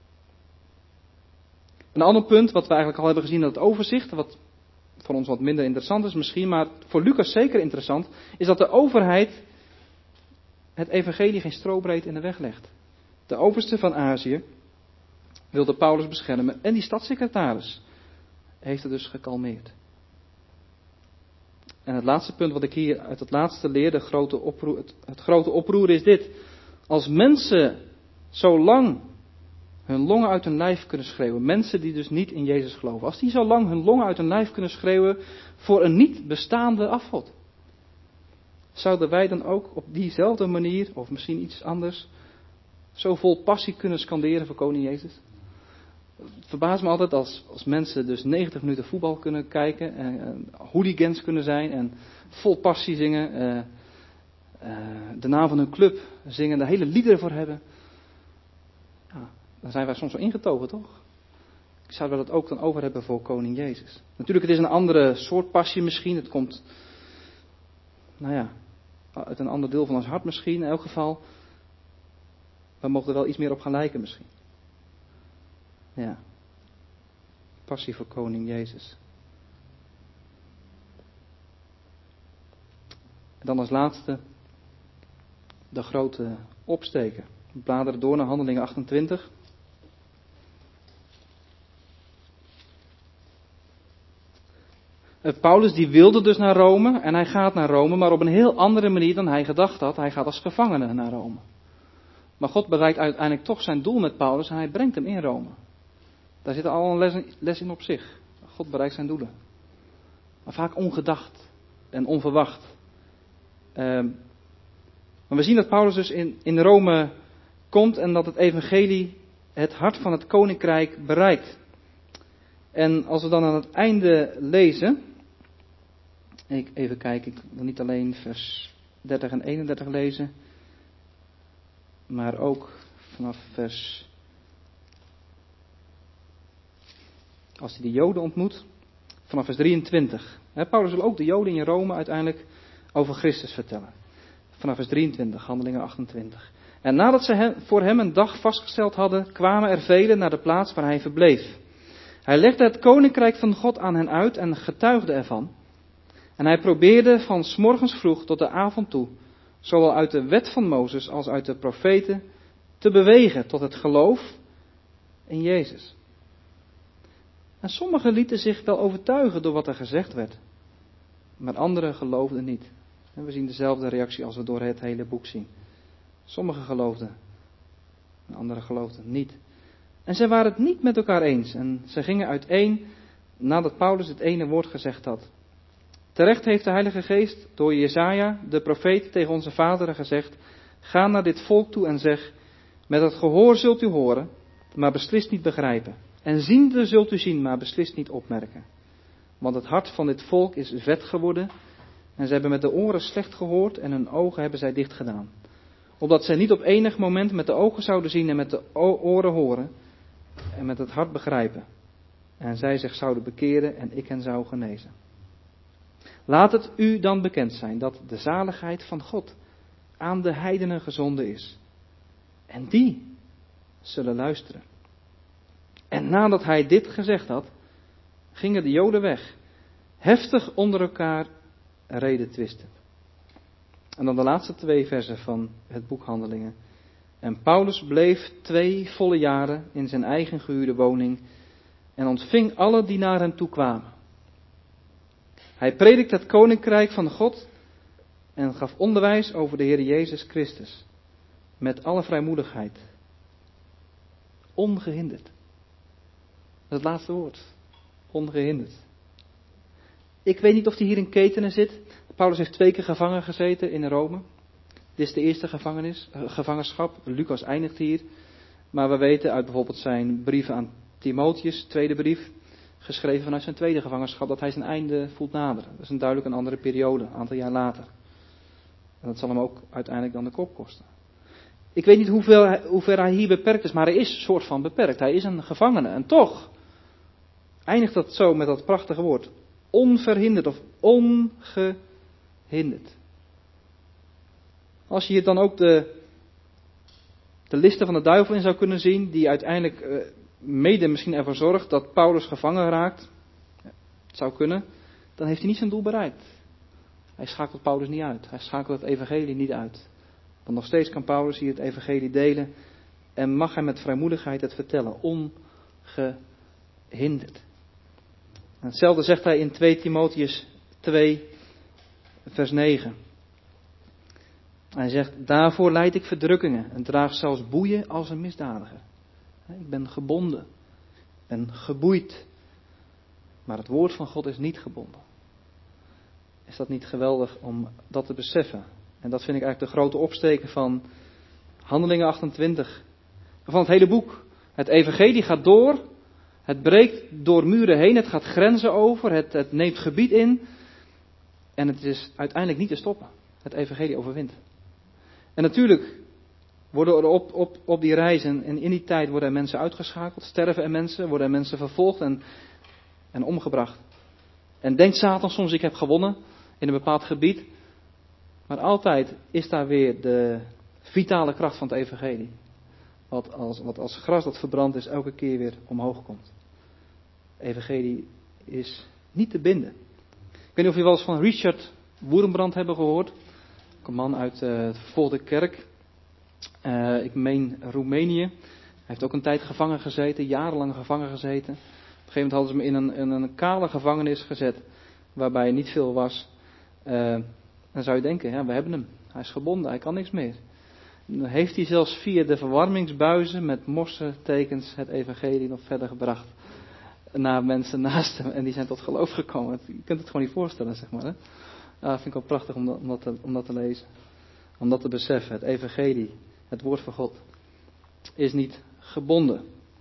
Een ander punt, wat we eigenlijk al hebben gezien in het overzicht, wat voor ons wat minder interessant is misschien, maar voor Lucas zeker interessant, is dat de overheid het evangelie geen strobreed in de weg legt. De overste van Azië wilde Paulus beschermen en die stadssecretaris heeft het dus gekalmeerd. En het laatste punt wat ik hier uit het laatste leer, de grote oproer, het, het grote oproer is dit. Als mensen zo lang hun longen uit hun lijf kunnen schreeuwen, mensen die dus niet in Jezus geloven, als die zo lang hun longen uit hun lijf kunnen schreeuwen voor een niet bestaande afgod, zouden wij dan ook op diezelfde manier, of misschien iets anders, zo vol passie kunnen skanderen voor koning Jezus? Het verbaast me altijd als, als mensen dus negentig minuten voetbal kunnen kijken, en, en hooligans kunnen zijn en vol passie zingen, uh, uh, de naam van hun club zingen, daar hele liederen voor hebben. Ja, dan zijn wij soms wel ingetogen, toch? Ik zou dat ook dan over hebben voor koning Jezus. Natuurlijk, het is een andere soort passie misschien. Het komt, nou ja, uit een ander deel van ons hart misschien. In elk geval, we mogen er wel iets meer op gaan lijken misschien. Ja. Passie voor koning Jezus. En dan als laatste de grote opsteken. We bladeren door naar Handelingen achtentwintig. Paulus die wilde dus naar Rome en hij gaat naar Rome, maar op een heel andere manier dan hij gedacht had. Hij gaat als gevangene naar Rome. Maar God bereikt uiteindelijk toch zijn doel met Paulus en hij brengt hem in Rome. Daar zit al een les in, les in op zich. God bereikt zijn doelen. Maar vaak ongedacht en onverwacht. Um, maar we zien dat Paulus dus in, in Rome komt en dat het evangelie het hart van het koninkrijk bereikt. En als we dan aan het einde lezen, ik even kijken, ik wil niet alleen vers dertig en eenendertig lezen, maar ook vanaf vers, als hij de Joden ontmoet, vanaf vers drieëntwintig. He, Paulus wil ook de Joden in Rome uiteindelijk over Christus vertellen. Vanaf vers drieëntwintig, Handelingen achtentwintig. En nadat ze hem, voor hem een dag vastgesteld hadden, kwamen er velen naar de plaats waar hij verbleef. Hij legde het koninkrijk van God aan hen uit en getuigde ervan. En hij probeerde van 's morgens vroeg tot de avond toe, zowel uit de wet van Mozes als uit de profeten, te bewegen tot het geloof in Jezus. En sommigen lieten zich wel overtuigen door wat er gezegd werd, maar anderen geloofden niet. En we zien dezelfde reactie als we door het hele boek zien. Sommigen geloofden, en anderen geloofden niet. En zij waren het niet met elkaar eens. En ze gingen uiteen nadat Paulus het ene woord gezegd had. Terecht heeft de Heilige Geest door Jesaja, de profeet, tegen onze vaderen gezegd: ga naar dit volk toe en zeg: met het gehoor zult u horen, maar beslist niet begrijpen. En ziende zult u zien, maar beslist niet opmerken. Want het hart van dit volk is vet geworden. En ze hebben met de oren slecht gehoord en hun ogen hebben zij dicht gedaan. Opdat zij niet op enig moment met de ogen zouden zien en met de oren horen en met het hart begrijpen. En zij zich zouden bekeren en ik hen zou genezen. Laat het u dan bekend zijn dat de zaligheid van God aan de heidenen gezonden is. En die zullen luisteren. En nadat hij dit gezegd had, gingen de Joden weg, heftig onder elkaar reden twisten. En dan de laatste twee versen van het boek Handelingen. En Paulus bleef twee volle jaren in zijn eigen gehuurde woning en ontving alle die naar hem toe kwamen. Hij predikte het koninkrijk van God en gaf onderwijs over de Heer Jezus Christus met alle vrijmoedigheid. Ongehinderd. Dat is het laatste woord. Ongehinderd. Ik weet niet of hij hier in ketenen zit. Paulus heeft twee keer gevangen gezeten in Rome. Dit is de eerste gevangenis, uh, gevangenschap. Lucas eindigt hier. Maar we weten uit bijvoorbeeld zijn brieven aan Timotheus, tweede brief, geschreven vanuit zijn tweede gevangenschap, dat hij zijn einde voelt naderen. Dat is een duidelijk een andere periode, een aantal jaar later. En dat zal hem ook uiteindelijk dan de kop kosten. Ik weet niet hoeveel, hoe ver hij hier beperkt is, maar hij is een soort van beperkt. Hij is een gevangene. En toch eindigt dat zo met dat prachtige woord. Onverhinderd of ongehinderd. Als je hier dan ook de, de listen van de duivel in zou kunnen zien, die uiteindelijk uh, mede misschien ervoor zorgt dat Paulus gevangen raakt, het zou kunnen, dan heeft hij niet zijn doel bereikt. Hij schakelt Paulus niet uit. Hij schakelt het evangelie niet uit. Want nog steeds kan Paulus hier het evangelie delen en mag hij met vrijmoedigheid het vertellen, ongehinderd. En hetzelfde zegt hij in twee Timotheus twee, vers negen. Hij zegt, daarvoor lijd ik verdrukkingen en draag zelfs boeien als een misdadiger. Ik ben gebonden, ik ben geboeid. Maar het woord van God is niet gebonden. Is dat niet geweldig om dat te beseffen? En dat vind ik eigenlijk de grote opsteken van Handelingen achtentwintig. Van het hele boek. Het evangelie gaat door. Het breekt door muren heen. Het gaat grenzen over. Het, het neemt gebied in. En het is uiteindelijk niet te stoppen. Het evangelie overwint. En natuurlijk worden er op, op, op die reizen en in die tijd worden er mensen uitgeschakeld. Sterven er mensen. Worden er mensen vervolgd en, en omgebracht. En denkt Satan soms, ik heb gewonnen in een bepaald gebied. Maar altijd is daar weer de vitale kracht van het evangelie. Wat als, wat als gras dat verbrand is, elke keer weer omhoog komt. Het evangelie is niet te binden. Ik weet niet of je wel eens van Richard Wurmbrand hebben gehoord. Een man uit uh, de vervolgde kerk. Uh, ik meen Roemenië. Hij heeft ook een tijd gevangen gezeten, jarenlang gevangen gezeten. Op een gegeven moment hadden ze hem in een, in een kale gevangenis gezet, waarbij niet veel was. Uh, dan zou je denken, ja, we hebben hem. Hij is gebonden, hij kan niks meer. Dan heeft hij zelfs via de verwarmingsbuizen met morsentekens het evangelie nog verder gebracht naar mensen naast hem. En die zijn tot geloof gekomen. Je kunt het gewoon niet voorstellen, zeg maar. Hè? Ja, dat vind ik wel prachtig om dat, om, dat te, om dat te lezen. Om dat te beseffen. Het evangelie, het woord van God, is niet gebonden.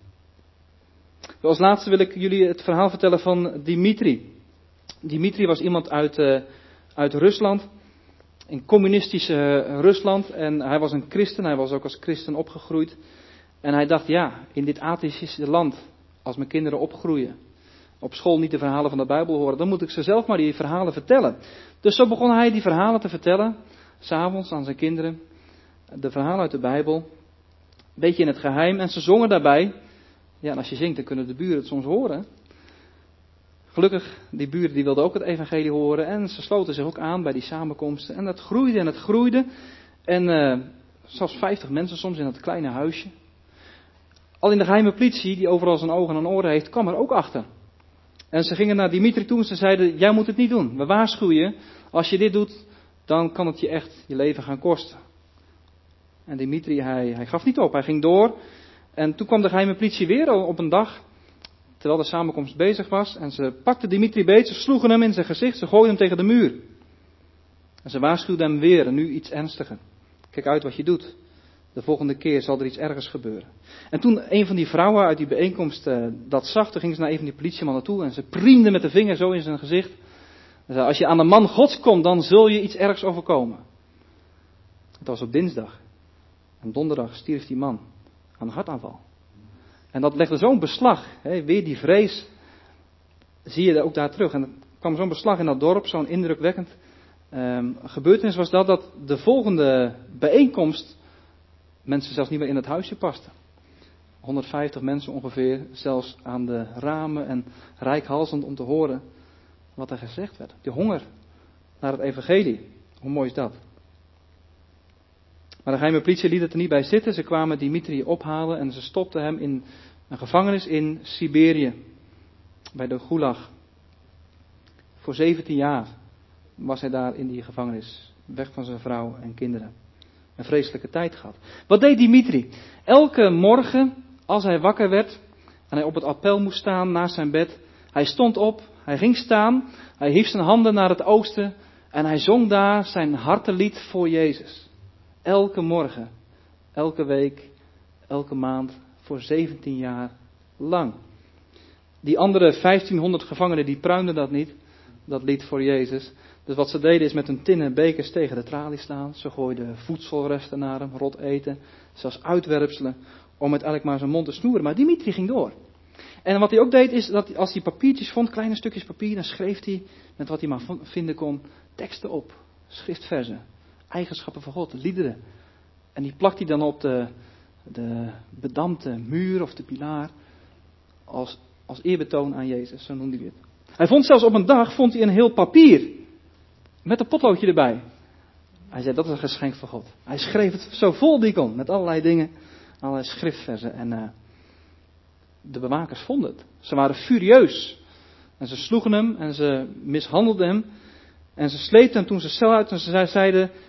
Als laatste wil ik jullie het verhaal vertellen van Dimitri. Dimitri was iemand uit, uh, uit Rusland. In communistische Rusland. En hij was een christen. Hij was ook als christen opgegroeid. En hij dacht, ja, in dit atheïstische land, als mijn kinderen opgroeien, op school niet de verhalen van de Bijbel horen, dan moet ik ze zelf maar die verhalen vertellen. Dus zo begon hij die verhalen te vertellen, 's avonds aan zijn kinderen, de verhalen uit de Bijbel, een beetje in het geheim. En ze zongen daarbij. Ja, en als je zingt, dan kunnen de buren het soms horen. Gelukkig, die buren die wilden ook het evangelie horen. En ze sloten zich ook aan bij die samenkomsten. En dat groeide en het groeide. En uh, zelfs vijftig mensen soms in dat kleine huisje. Al in de geheime politie, die overal zijn ogen en oren heeft, kwam er ook achter. En ze gingen naar Dimitri toe en ze zeiden, jij moet het niet doen. We waarschuwen je, als je dit doet, dan kan het je echt je leven gaan kosten. En Dimitri, hij, hij gaf niet op, hij ging door. En toen kwam de geheime politie weer op een dag, terwijl de samenkomst bezig was. En ze pakten Dimitri beet, ze sloegen hem in zijn gezicht, ze gooiden hem tegen de muur. En ze waarschuwden hem weer, en nu iets ernstiger. Kijk uit wat je doet. De volgende keer zal er iets ergers gebeuren. En toen een van die vrouwen uit die bijeenkomst uh, dat zag, toen ging ze naar een van die politiemannen toe en ze priemde met de vinger zo in zijn gezicht. En zei, als je aan de man Gods komt, dan zul je iets ergs overkomen. Het was op dinsdag. En donderdag stierf die man aan een hartaanval. En dat legde zo'n beslag, hè, weer die vrees, zie je ook daar terug. En er kwam zo'n beslag in dat dorp, zo'n indrukwekkend um, gebeurtenis was dat, dat de volgende bijeenkomst mensen zelfs niet meer in het huisje pasten. honderdvijftig mensen ongeveer, zelfs aan de ramen en reikhalzend om te horen wat er gezegd werd. Die honger naar het evangelie, hoe mooi is dat? Maar de geheime politie liet het er niet bij zitten. Ze kwamen Dimitri ophalen en ze stopten hem in een gevangenis in Siberië. Bij de Gulag. Voor zeventien jaar was hij daar in die gevangenis. Weg van zijn vrouw en kinderen. Een vreselijke tijd gehad. Wat deed Dimitri? Elke morgen, als hij wakker werd en hij op het appel moest staan naast zijn bed. Hij stond op, hij ging staan, hij hief zijn handen naar het oosten en hij zong daar zijn hartelied voor Jezus. Elke morgen, elke week, elke maand, voor zeventien jaar lang. Die andere vijftienhonderd gevangenen, die pruimden dat niet, dat lied voor Jezus. Dus wat ze deden is met hun tinnen bekers tegen de tralie staan. Ze gooiden voedselresten naar hem, rot eten, zelfs uitwerpselen, om uiteindelijk maar zijn mond te snoeren. Maar Dimitri ging door. En wat hij ook deed is, dat als hij papiertjes vond, kleine stukjes papier, dan schreef hij, met wat hij maar vinden kon, teksten op, schriftverzen. Eigenschappen van God, liederen. En die plakt hij dan op de, de bedampte muur of de pilaar als, als eerbetoon aan Jezus, zo noemde hij het. Hij vond zelfs op een dag vond hij een heel papier met een potloodje erbij. Hij zei, dat is een geschenk van God. Hij schreef het zo vol die kon, met allerlei dingen, allerlei schriftversen. En uh, de bewakers vonden het. Ze waren furieus. En ze sloegen hem en ze mishandelden hem. En ze sleepten hem toen zijn cel uit en ze zeiden,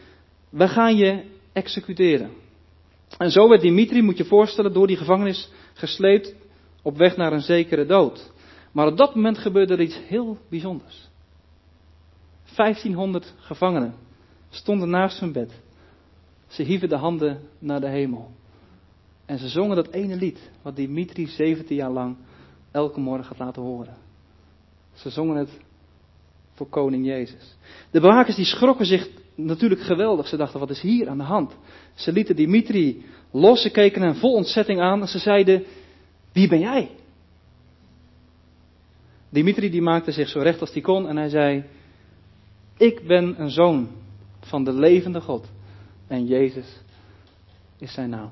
wij gaan je executeren. En zo werd Dimitri, moet je voorstellen, door die gevangenis gesleept op weg naar een zekere dood. Maar op dat moment gebeurde er iets heel bijzonders. vijftienhonderd gevangenen stonden naast zijn bed. Ze hieven de handen naar de hemel. En ze zongen dat ene lied wat Dimitri zeventien jaar lang elke morgen had laten horen. Ze zongen het voor koning Jezus. De bewakers die schrokken zich natuurlijk geweldig. Ze dachten, wat is hier aan de hand? Ze lieten Dimitri los, ze keken hem vol ontzetting aan en ze zeiden, wie ben jij? Dimitri die maakte zich zo recht als hij kon en hij zei, ik ben een zoon van de levende God en Jezus is zijn naam.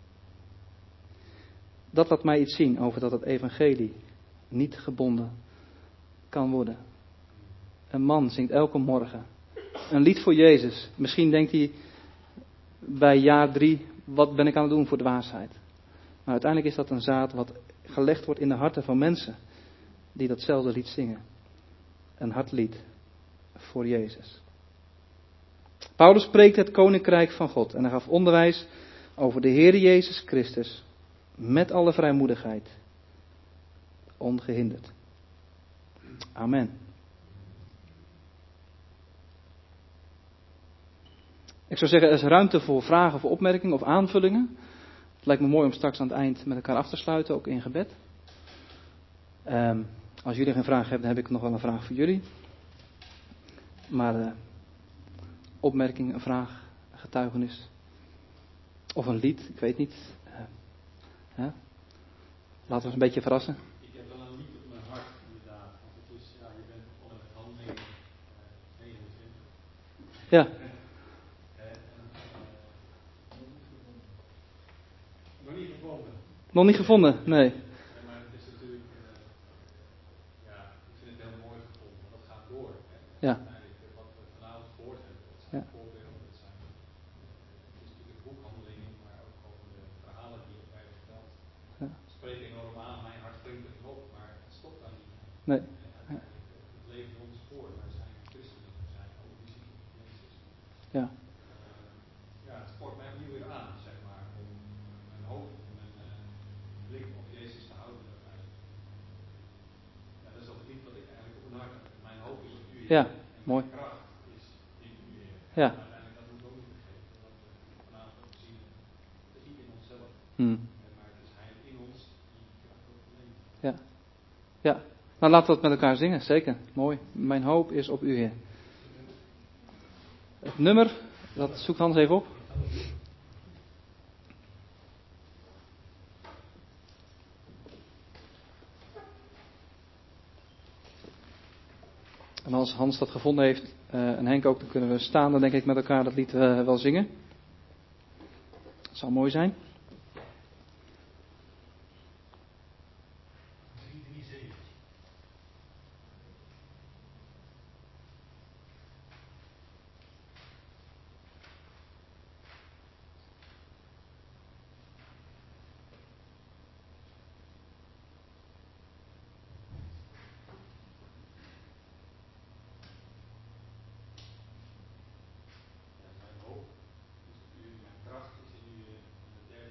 Dat laat mij iets zien over dat het evangelie niet gebonden kan worden. Een man zingt elke morgen een lied voor Jezus. Misschien denkt hij bij jaar drie, wat ben ik aan het doen voor de dwaasheid? Maar uiteindelijk is dat een zaad wat gelegd wordt in de harten van mensen die datzelfde lied zingen. Een hartlied voor Jezus. Paulus preekte het koninkrijk van God en hij gaf onderwijs over de Heer Jezus Christus met alle vrijmoedigheid, ongehinderd. Amen. Ik zou zeggen, er is ruimte voor vragen of opmerkingen of aanvullingen. Het lijkt me mooi om straks aan het eind met elkaar af te sluiten, ook in gebed. Um, als jullie geen vraag hebben, dan heb ik nog wel een vraag voor jullie. Maar uh, opmerking, een vraag, een getuigenis. Of een lied, ik weet niet. Uh, huh? Laten we ons een beetje verrassen. Ik heb wel een lied op mijn hart, inderdaad. Want het is, ja, je bent begonnen met handelingen uh, negenentwintig. Ja. Nog niet gevonden. Nog niet gevonden, nee. Ja, maar het is natuurlijk, uh, ja, ik vind het heel mooi gevonden, want dat gaat door. Hè. Ja. Uiteindelijk, wat we vanavond gehoord hebben, dat zijn Ja. voorbeelden, dat zijn, uh, het is natuurlijk boekhandelingen, maar ook gewoon de verhalen die je bij vertelt. Ja. Spreekt enorm aan, mijn hart springt er op, maar het stopt dan niet. Nee. En uiteindelijk, uh, het leeft in ons voor, wij zijn christenen, we zijn ook discipelen van Jezus. Ja. Ja, het spoort mij opnieuw weer aan, zeg maar, om mijn hoofd, mijn uh, blik op Jezus te houden. Ja, dat is ook het lied wat ik eigenlijk op mijn hart heb. Mijn hoop is op u. Ja, en mooi. mijn kracht is in u. Heer. Ja. Maar uiteindelijk, dat moet ik ook niet vergeten. Dat we vanavond ook zien, het is niet in onszelf. Hmm. Maar het is Hij in ons die die kracht ook verleent. Ja. Ja. Nou, laten we het met elkaar zingen, zeker. Mooi. Mijn hoop is op u, Heer. Het nummer, dat zoekt Hans even op. En als Hans dat gevonden heeft, uh, en Henk ook, dan kunnen we staan, dan denk ik met elkaar dat lied uh, wel zingen. Dat zal mooi zijn. Ja, mijn hoop is op u, mijn kracht is in u. En de derde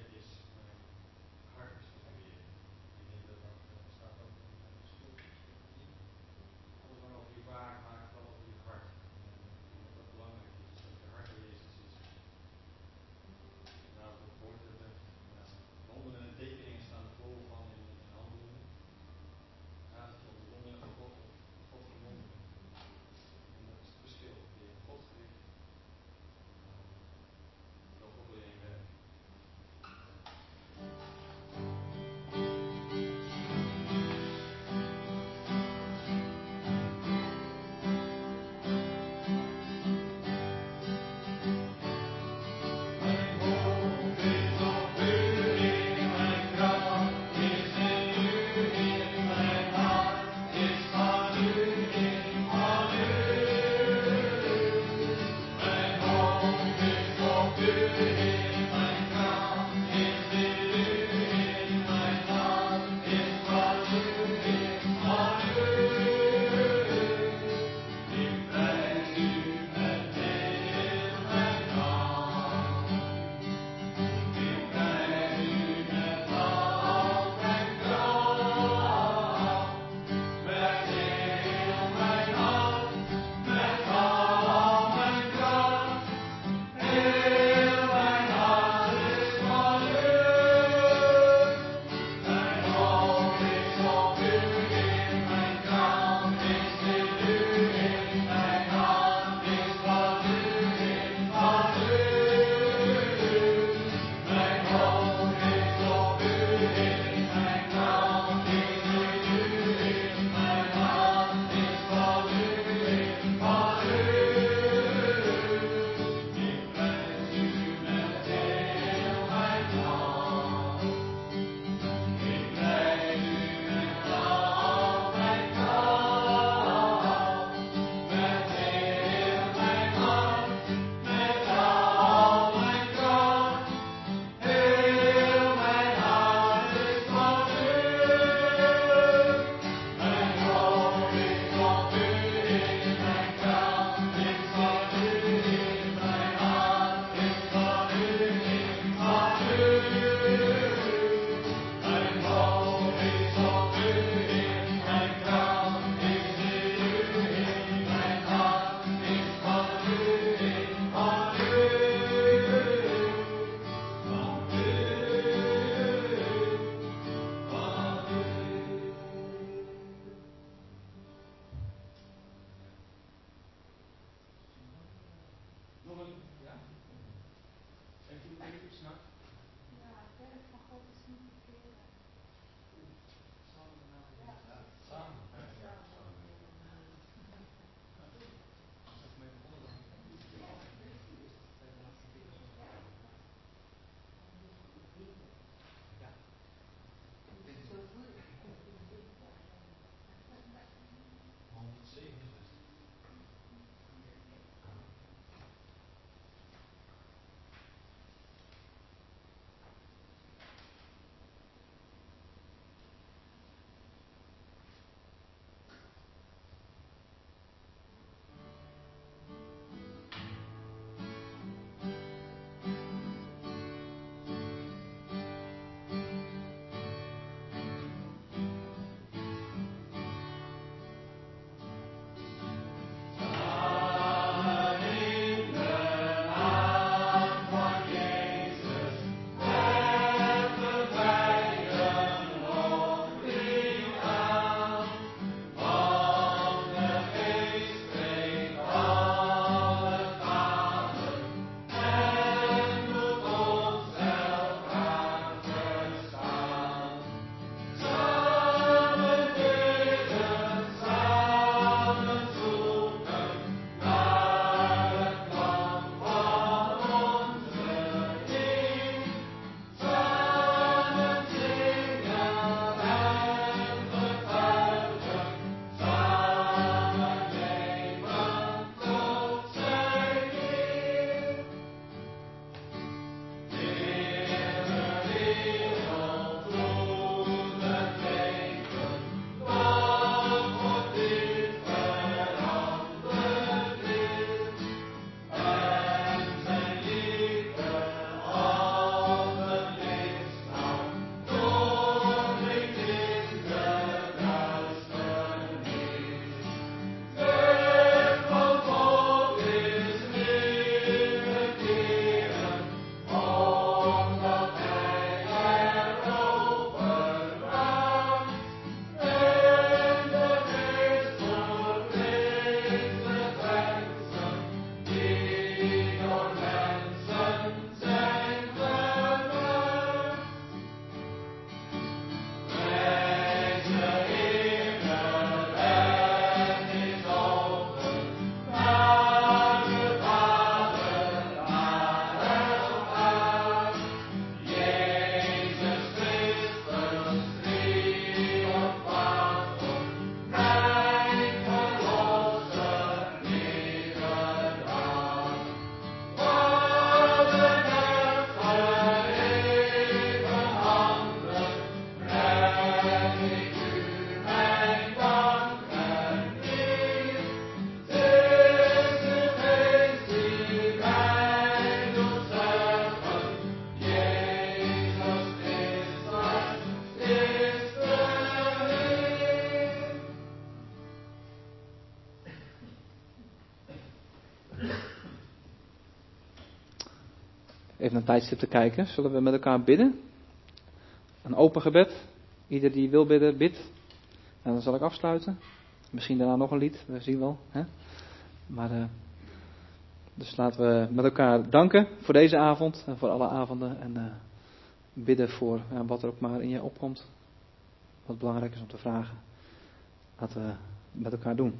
even een tijdstip te kijken. Zullen we met elkaar bidden? Een open gebed. Ieder die wil bidden, bidt. En dan zal ik afsluiten. Misschien daarna nog een lied, we zien wel. Hè? Maar, uh, dus laten we met elkaar danken voor deze avond en voor alle avonden. En uh, bidden voor uh, wat er ook maar in je opkomt. Wat belangrijk is om te vragen. Laten we met elkaar doen.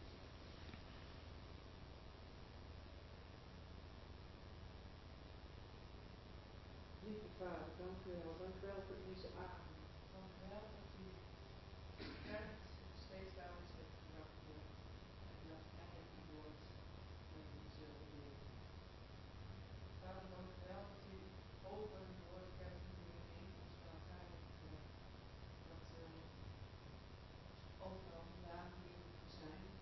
Lieve Vader, dank u wel. Dank u wel voor deze avond. Dank u wel dat u kerk steeds bij ons heeft gebracht wordt. En dat eigenlijk uw woord met ons wil leren. Vader, dank u wel dat u over een woord kerk hier heen ons bij elkaar heeft gebracht. Dat we overal vandaan hier zijn.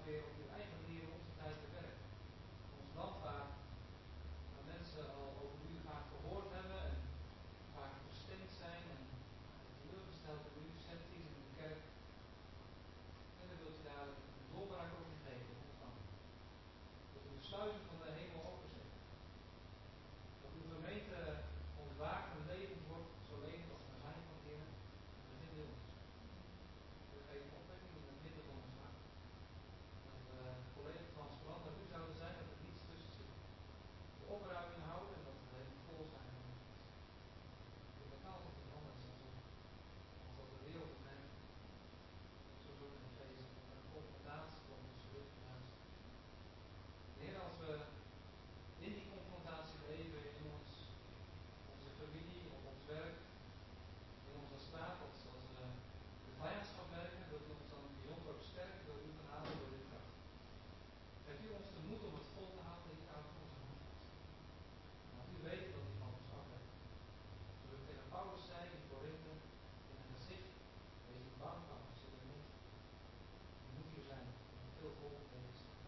weer op uw eigen manier in onze tijd te werken. Ons land waar, waar mensen al over u vaak gehoord hebben en vaak versteend zijn en teleurgesteld in u, sceptisch in de kerk. En dan wilt u daar een doorbraak over geven in ons land. Dat u de sluizen van de hemel openzet. Dat uw gemeente ontwaakt en levend wordt, zo levend als wij zijn van de Heer. Dat in ons. We geven opwekking in het midden van ons hart. Dat we volledig transparant naar u zouden zijn, dat er niets tussen zit. De opruiming houden en dat we helemaal vol zijn van u. Je bepaalt het niet anders dan zo. Als dat de wereld het neemt. Zoals ook in de feest. Dat er een confrontatie komt tussen wit en duister. Heer, als we in die confrontatie leven in ons, onze familie, op ons werk, in onze straat, als, als we de vijandschap merken, dat we ons dan bijzonder ook sterk door u verhalen, door uw kracht. Geef u ons de moed om het vol te houden en hieraan onze hand vast. Want u weet dat u van ons afwerkt. Zoals ik tegen Paulus zei in Korinthe, in het gezicht, wees niet bang van, zit er niet. U moet hier zijn, met veel volk tegen staan.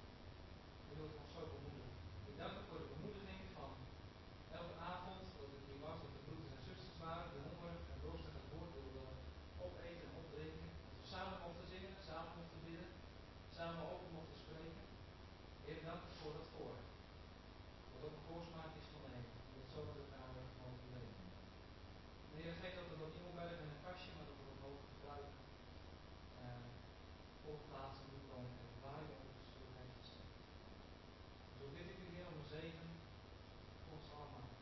U wilt ons zo bemoedigen. Ik dank u voor de bemoediging van elke avond, dat het niet was dat de broeders en zusters waren, de honger en dorstig het woord wilden opeten en opdrinken. Dat we samen mochten zingen, samen mochten bidden, samen open mochten spreken. Heer, dank u voor dat voorrecht. Wat ook een voorsmaak is van de hemel. Dat zo met elkaar mogen leven. Heer, geef dat we dat niet opbergen in een kastje, maar dat we dat mogen gebruiken. Uh, op plaatsen nu komen en waar je ons zullen heeft gezet. Zo bid ik u, Heer, om een zegen voor ons allemaal.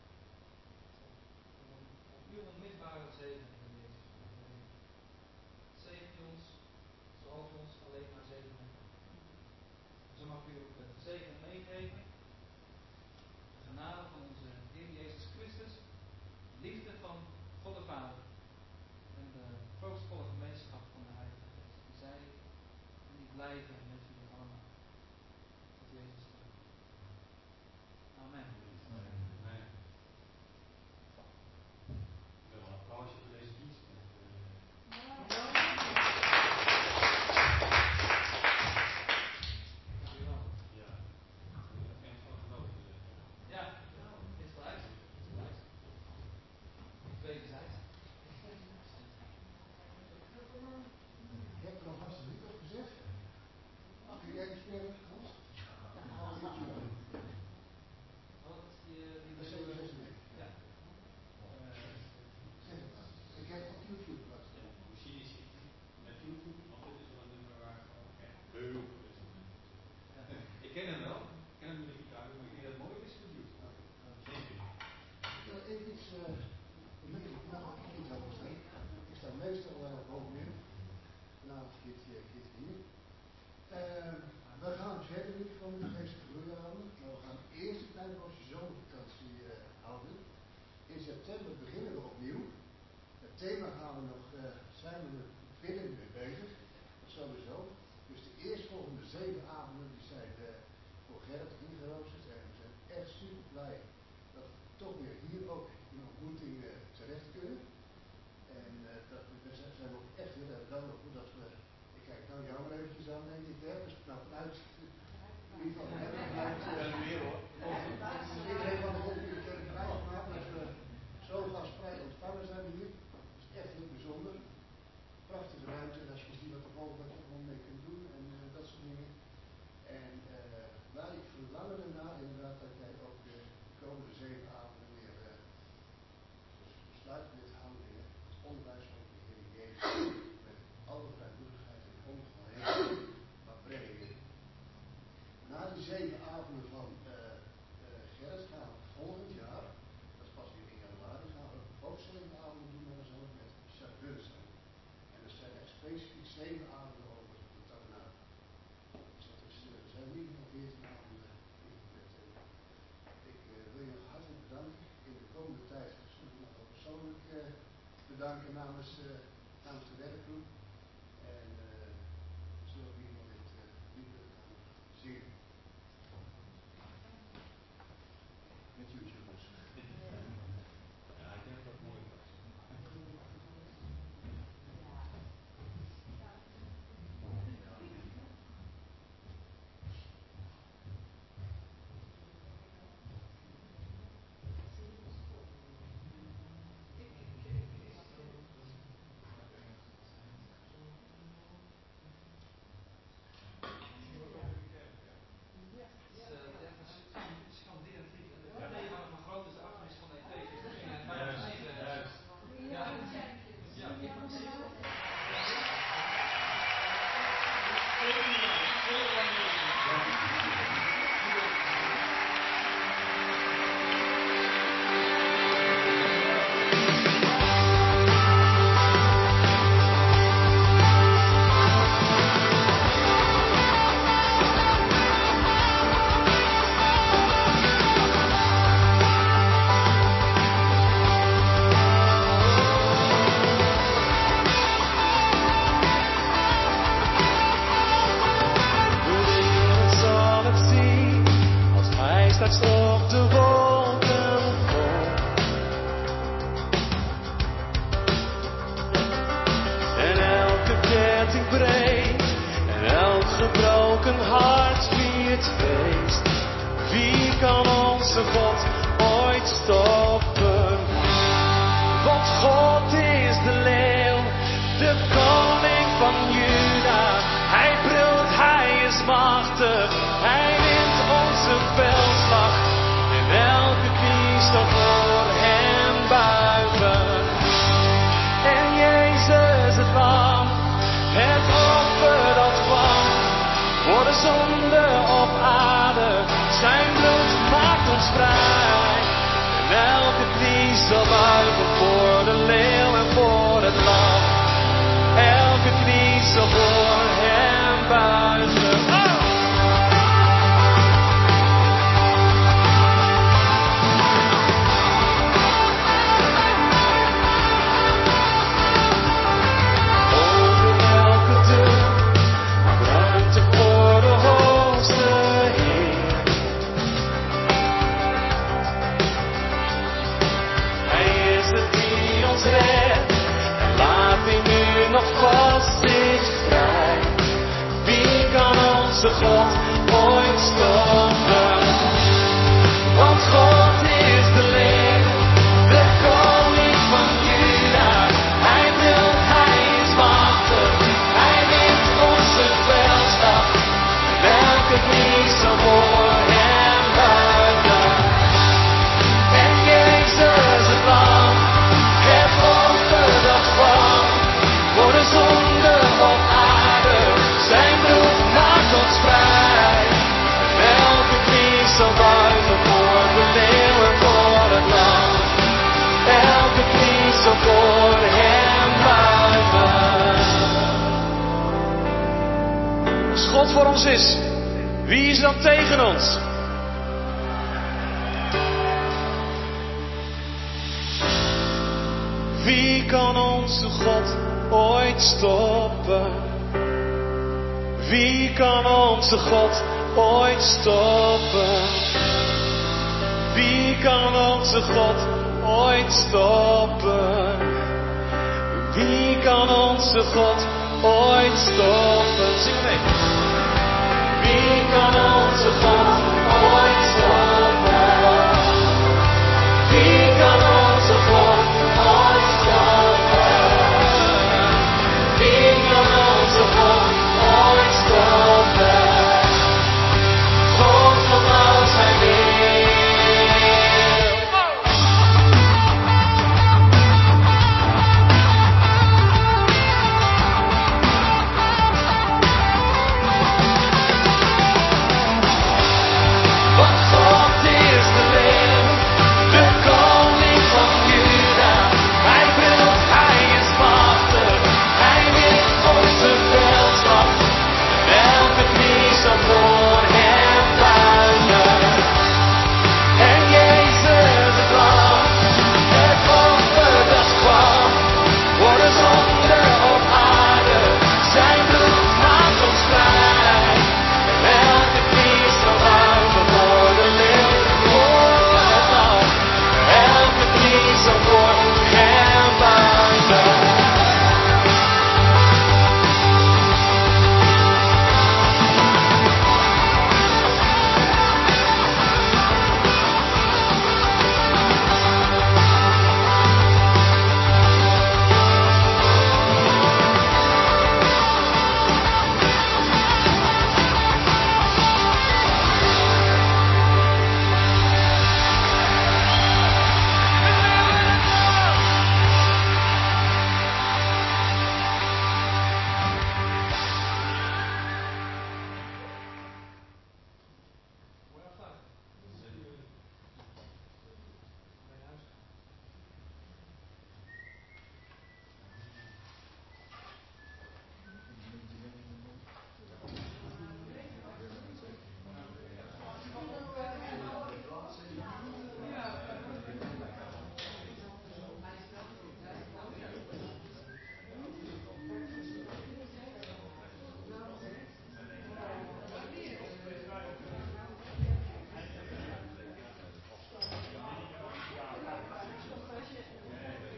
Om, om uw onmisbare zegen, Heer Jezus. Zegen u ons zoals u ons alleen maar zegenen kan. Zo mag u ook de zegen meegeven. De genade van onze Heer Jezus Christus. De liefde van God de Vader. En de troostvolle gemeenschap van de Heilige Geest. Die zij en die blijven met jullie allemaal. Tot Jezus terug. Amen. Amen. Wel een applausje voor deze dienst. Dank u wel. Ja, ik heb er echt van genoten. Ja, is gelijk. Is gelijk. Wederzijds. Ik heb er alvast een lied op gezet. Kun jij die spelen, Hans? Al die YouTube. Oh, dat is die... die Dat is zeven zes nee. Ja. Zeg het maar. Ik heb op YouTube geplaatst. Ja, misschien is het met YouTube, want dit is wel een nummer waar gewoon echt heel veel is. Ja. Ik ken hem wel, ik ken hem met de gitaar, maar ik denk dat het mooi is voor YouTube. Denk ik. Ik wil even iets, uh, hier nog een iets over zeggen. Ik sta meestal uh, bovenin. Vanavond zit je hier. Uh, we gaan verder met de komende geestelijke groeiavonden, maar we gaan eerst een kleine poosje zomervakantie uh, houden. In september beginnen we opnieuw. Het thema gaan we nog, uh, zijn we binnen mee bezig, sowieso. Dus de eerstvolgende zeven avonden die zijn uh, voor Gerrit ingeroosterd en we zijn echt super blij dat we toch weer hier ook in ontmoeting uh, terecht kunnen. En uh, dat, daar zijn we ook echt heel erg dankbaar voor dat we, ik kijk nou jou maar eventjes aan, denk ik, hè, dus nou vanuit, in ieder geval, hè, vanuit, uh, meer hoor. iedereen van de Golfkirk heeft vrij gemaakt dat we zo gastvrij ontvangen zijn hier. Dat is echt heel bijzonder. Prachtige ruimte, en als je ziet wat er boven wat je gewoon mee kunt doen en uh, dat soort dingen. En uh, wij verlangen ernaar inderdaad dat jij ook uh, de komende zeven avonden weer uh, besluitend dit houden, het onderwijs van de Heer Jezus met alle vrijmoedigheid en ongeheim maar brengen. Na die zeven avonden van uh, uh, Gerrit gaan we volgend jaar, dat is pas weer in januari, gaan we ook zeven avonden doen, maar dan zal het met Jacques zijn. En er zijn echt specifiek zeven avonden over de tabernakel. Dus dat is, uh, er zijn in ieder geval veertien avonden ingepland. Ik uh, wil je nog hartelijk bedanken. In de komende tijd zullen we nog wel persoonlijk uh, bedanken namens, uh, namens de werkgroep. En uh, zullen we iemand dit uh, lied gaan zingen. Met YouTubers. Ja, ik denk dat dat mooi was. Wie kan onze God ooit stoppen? Zing mee.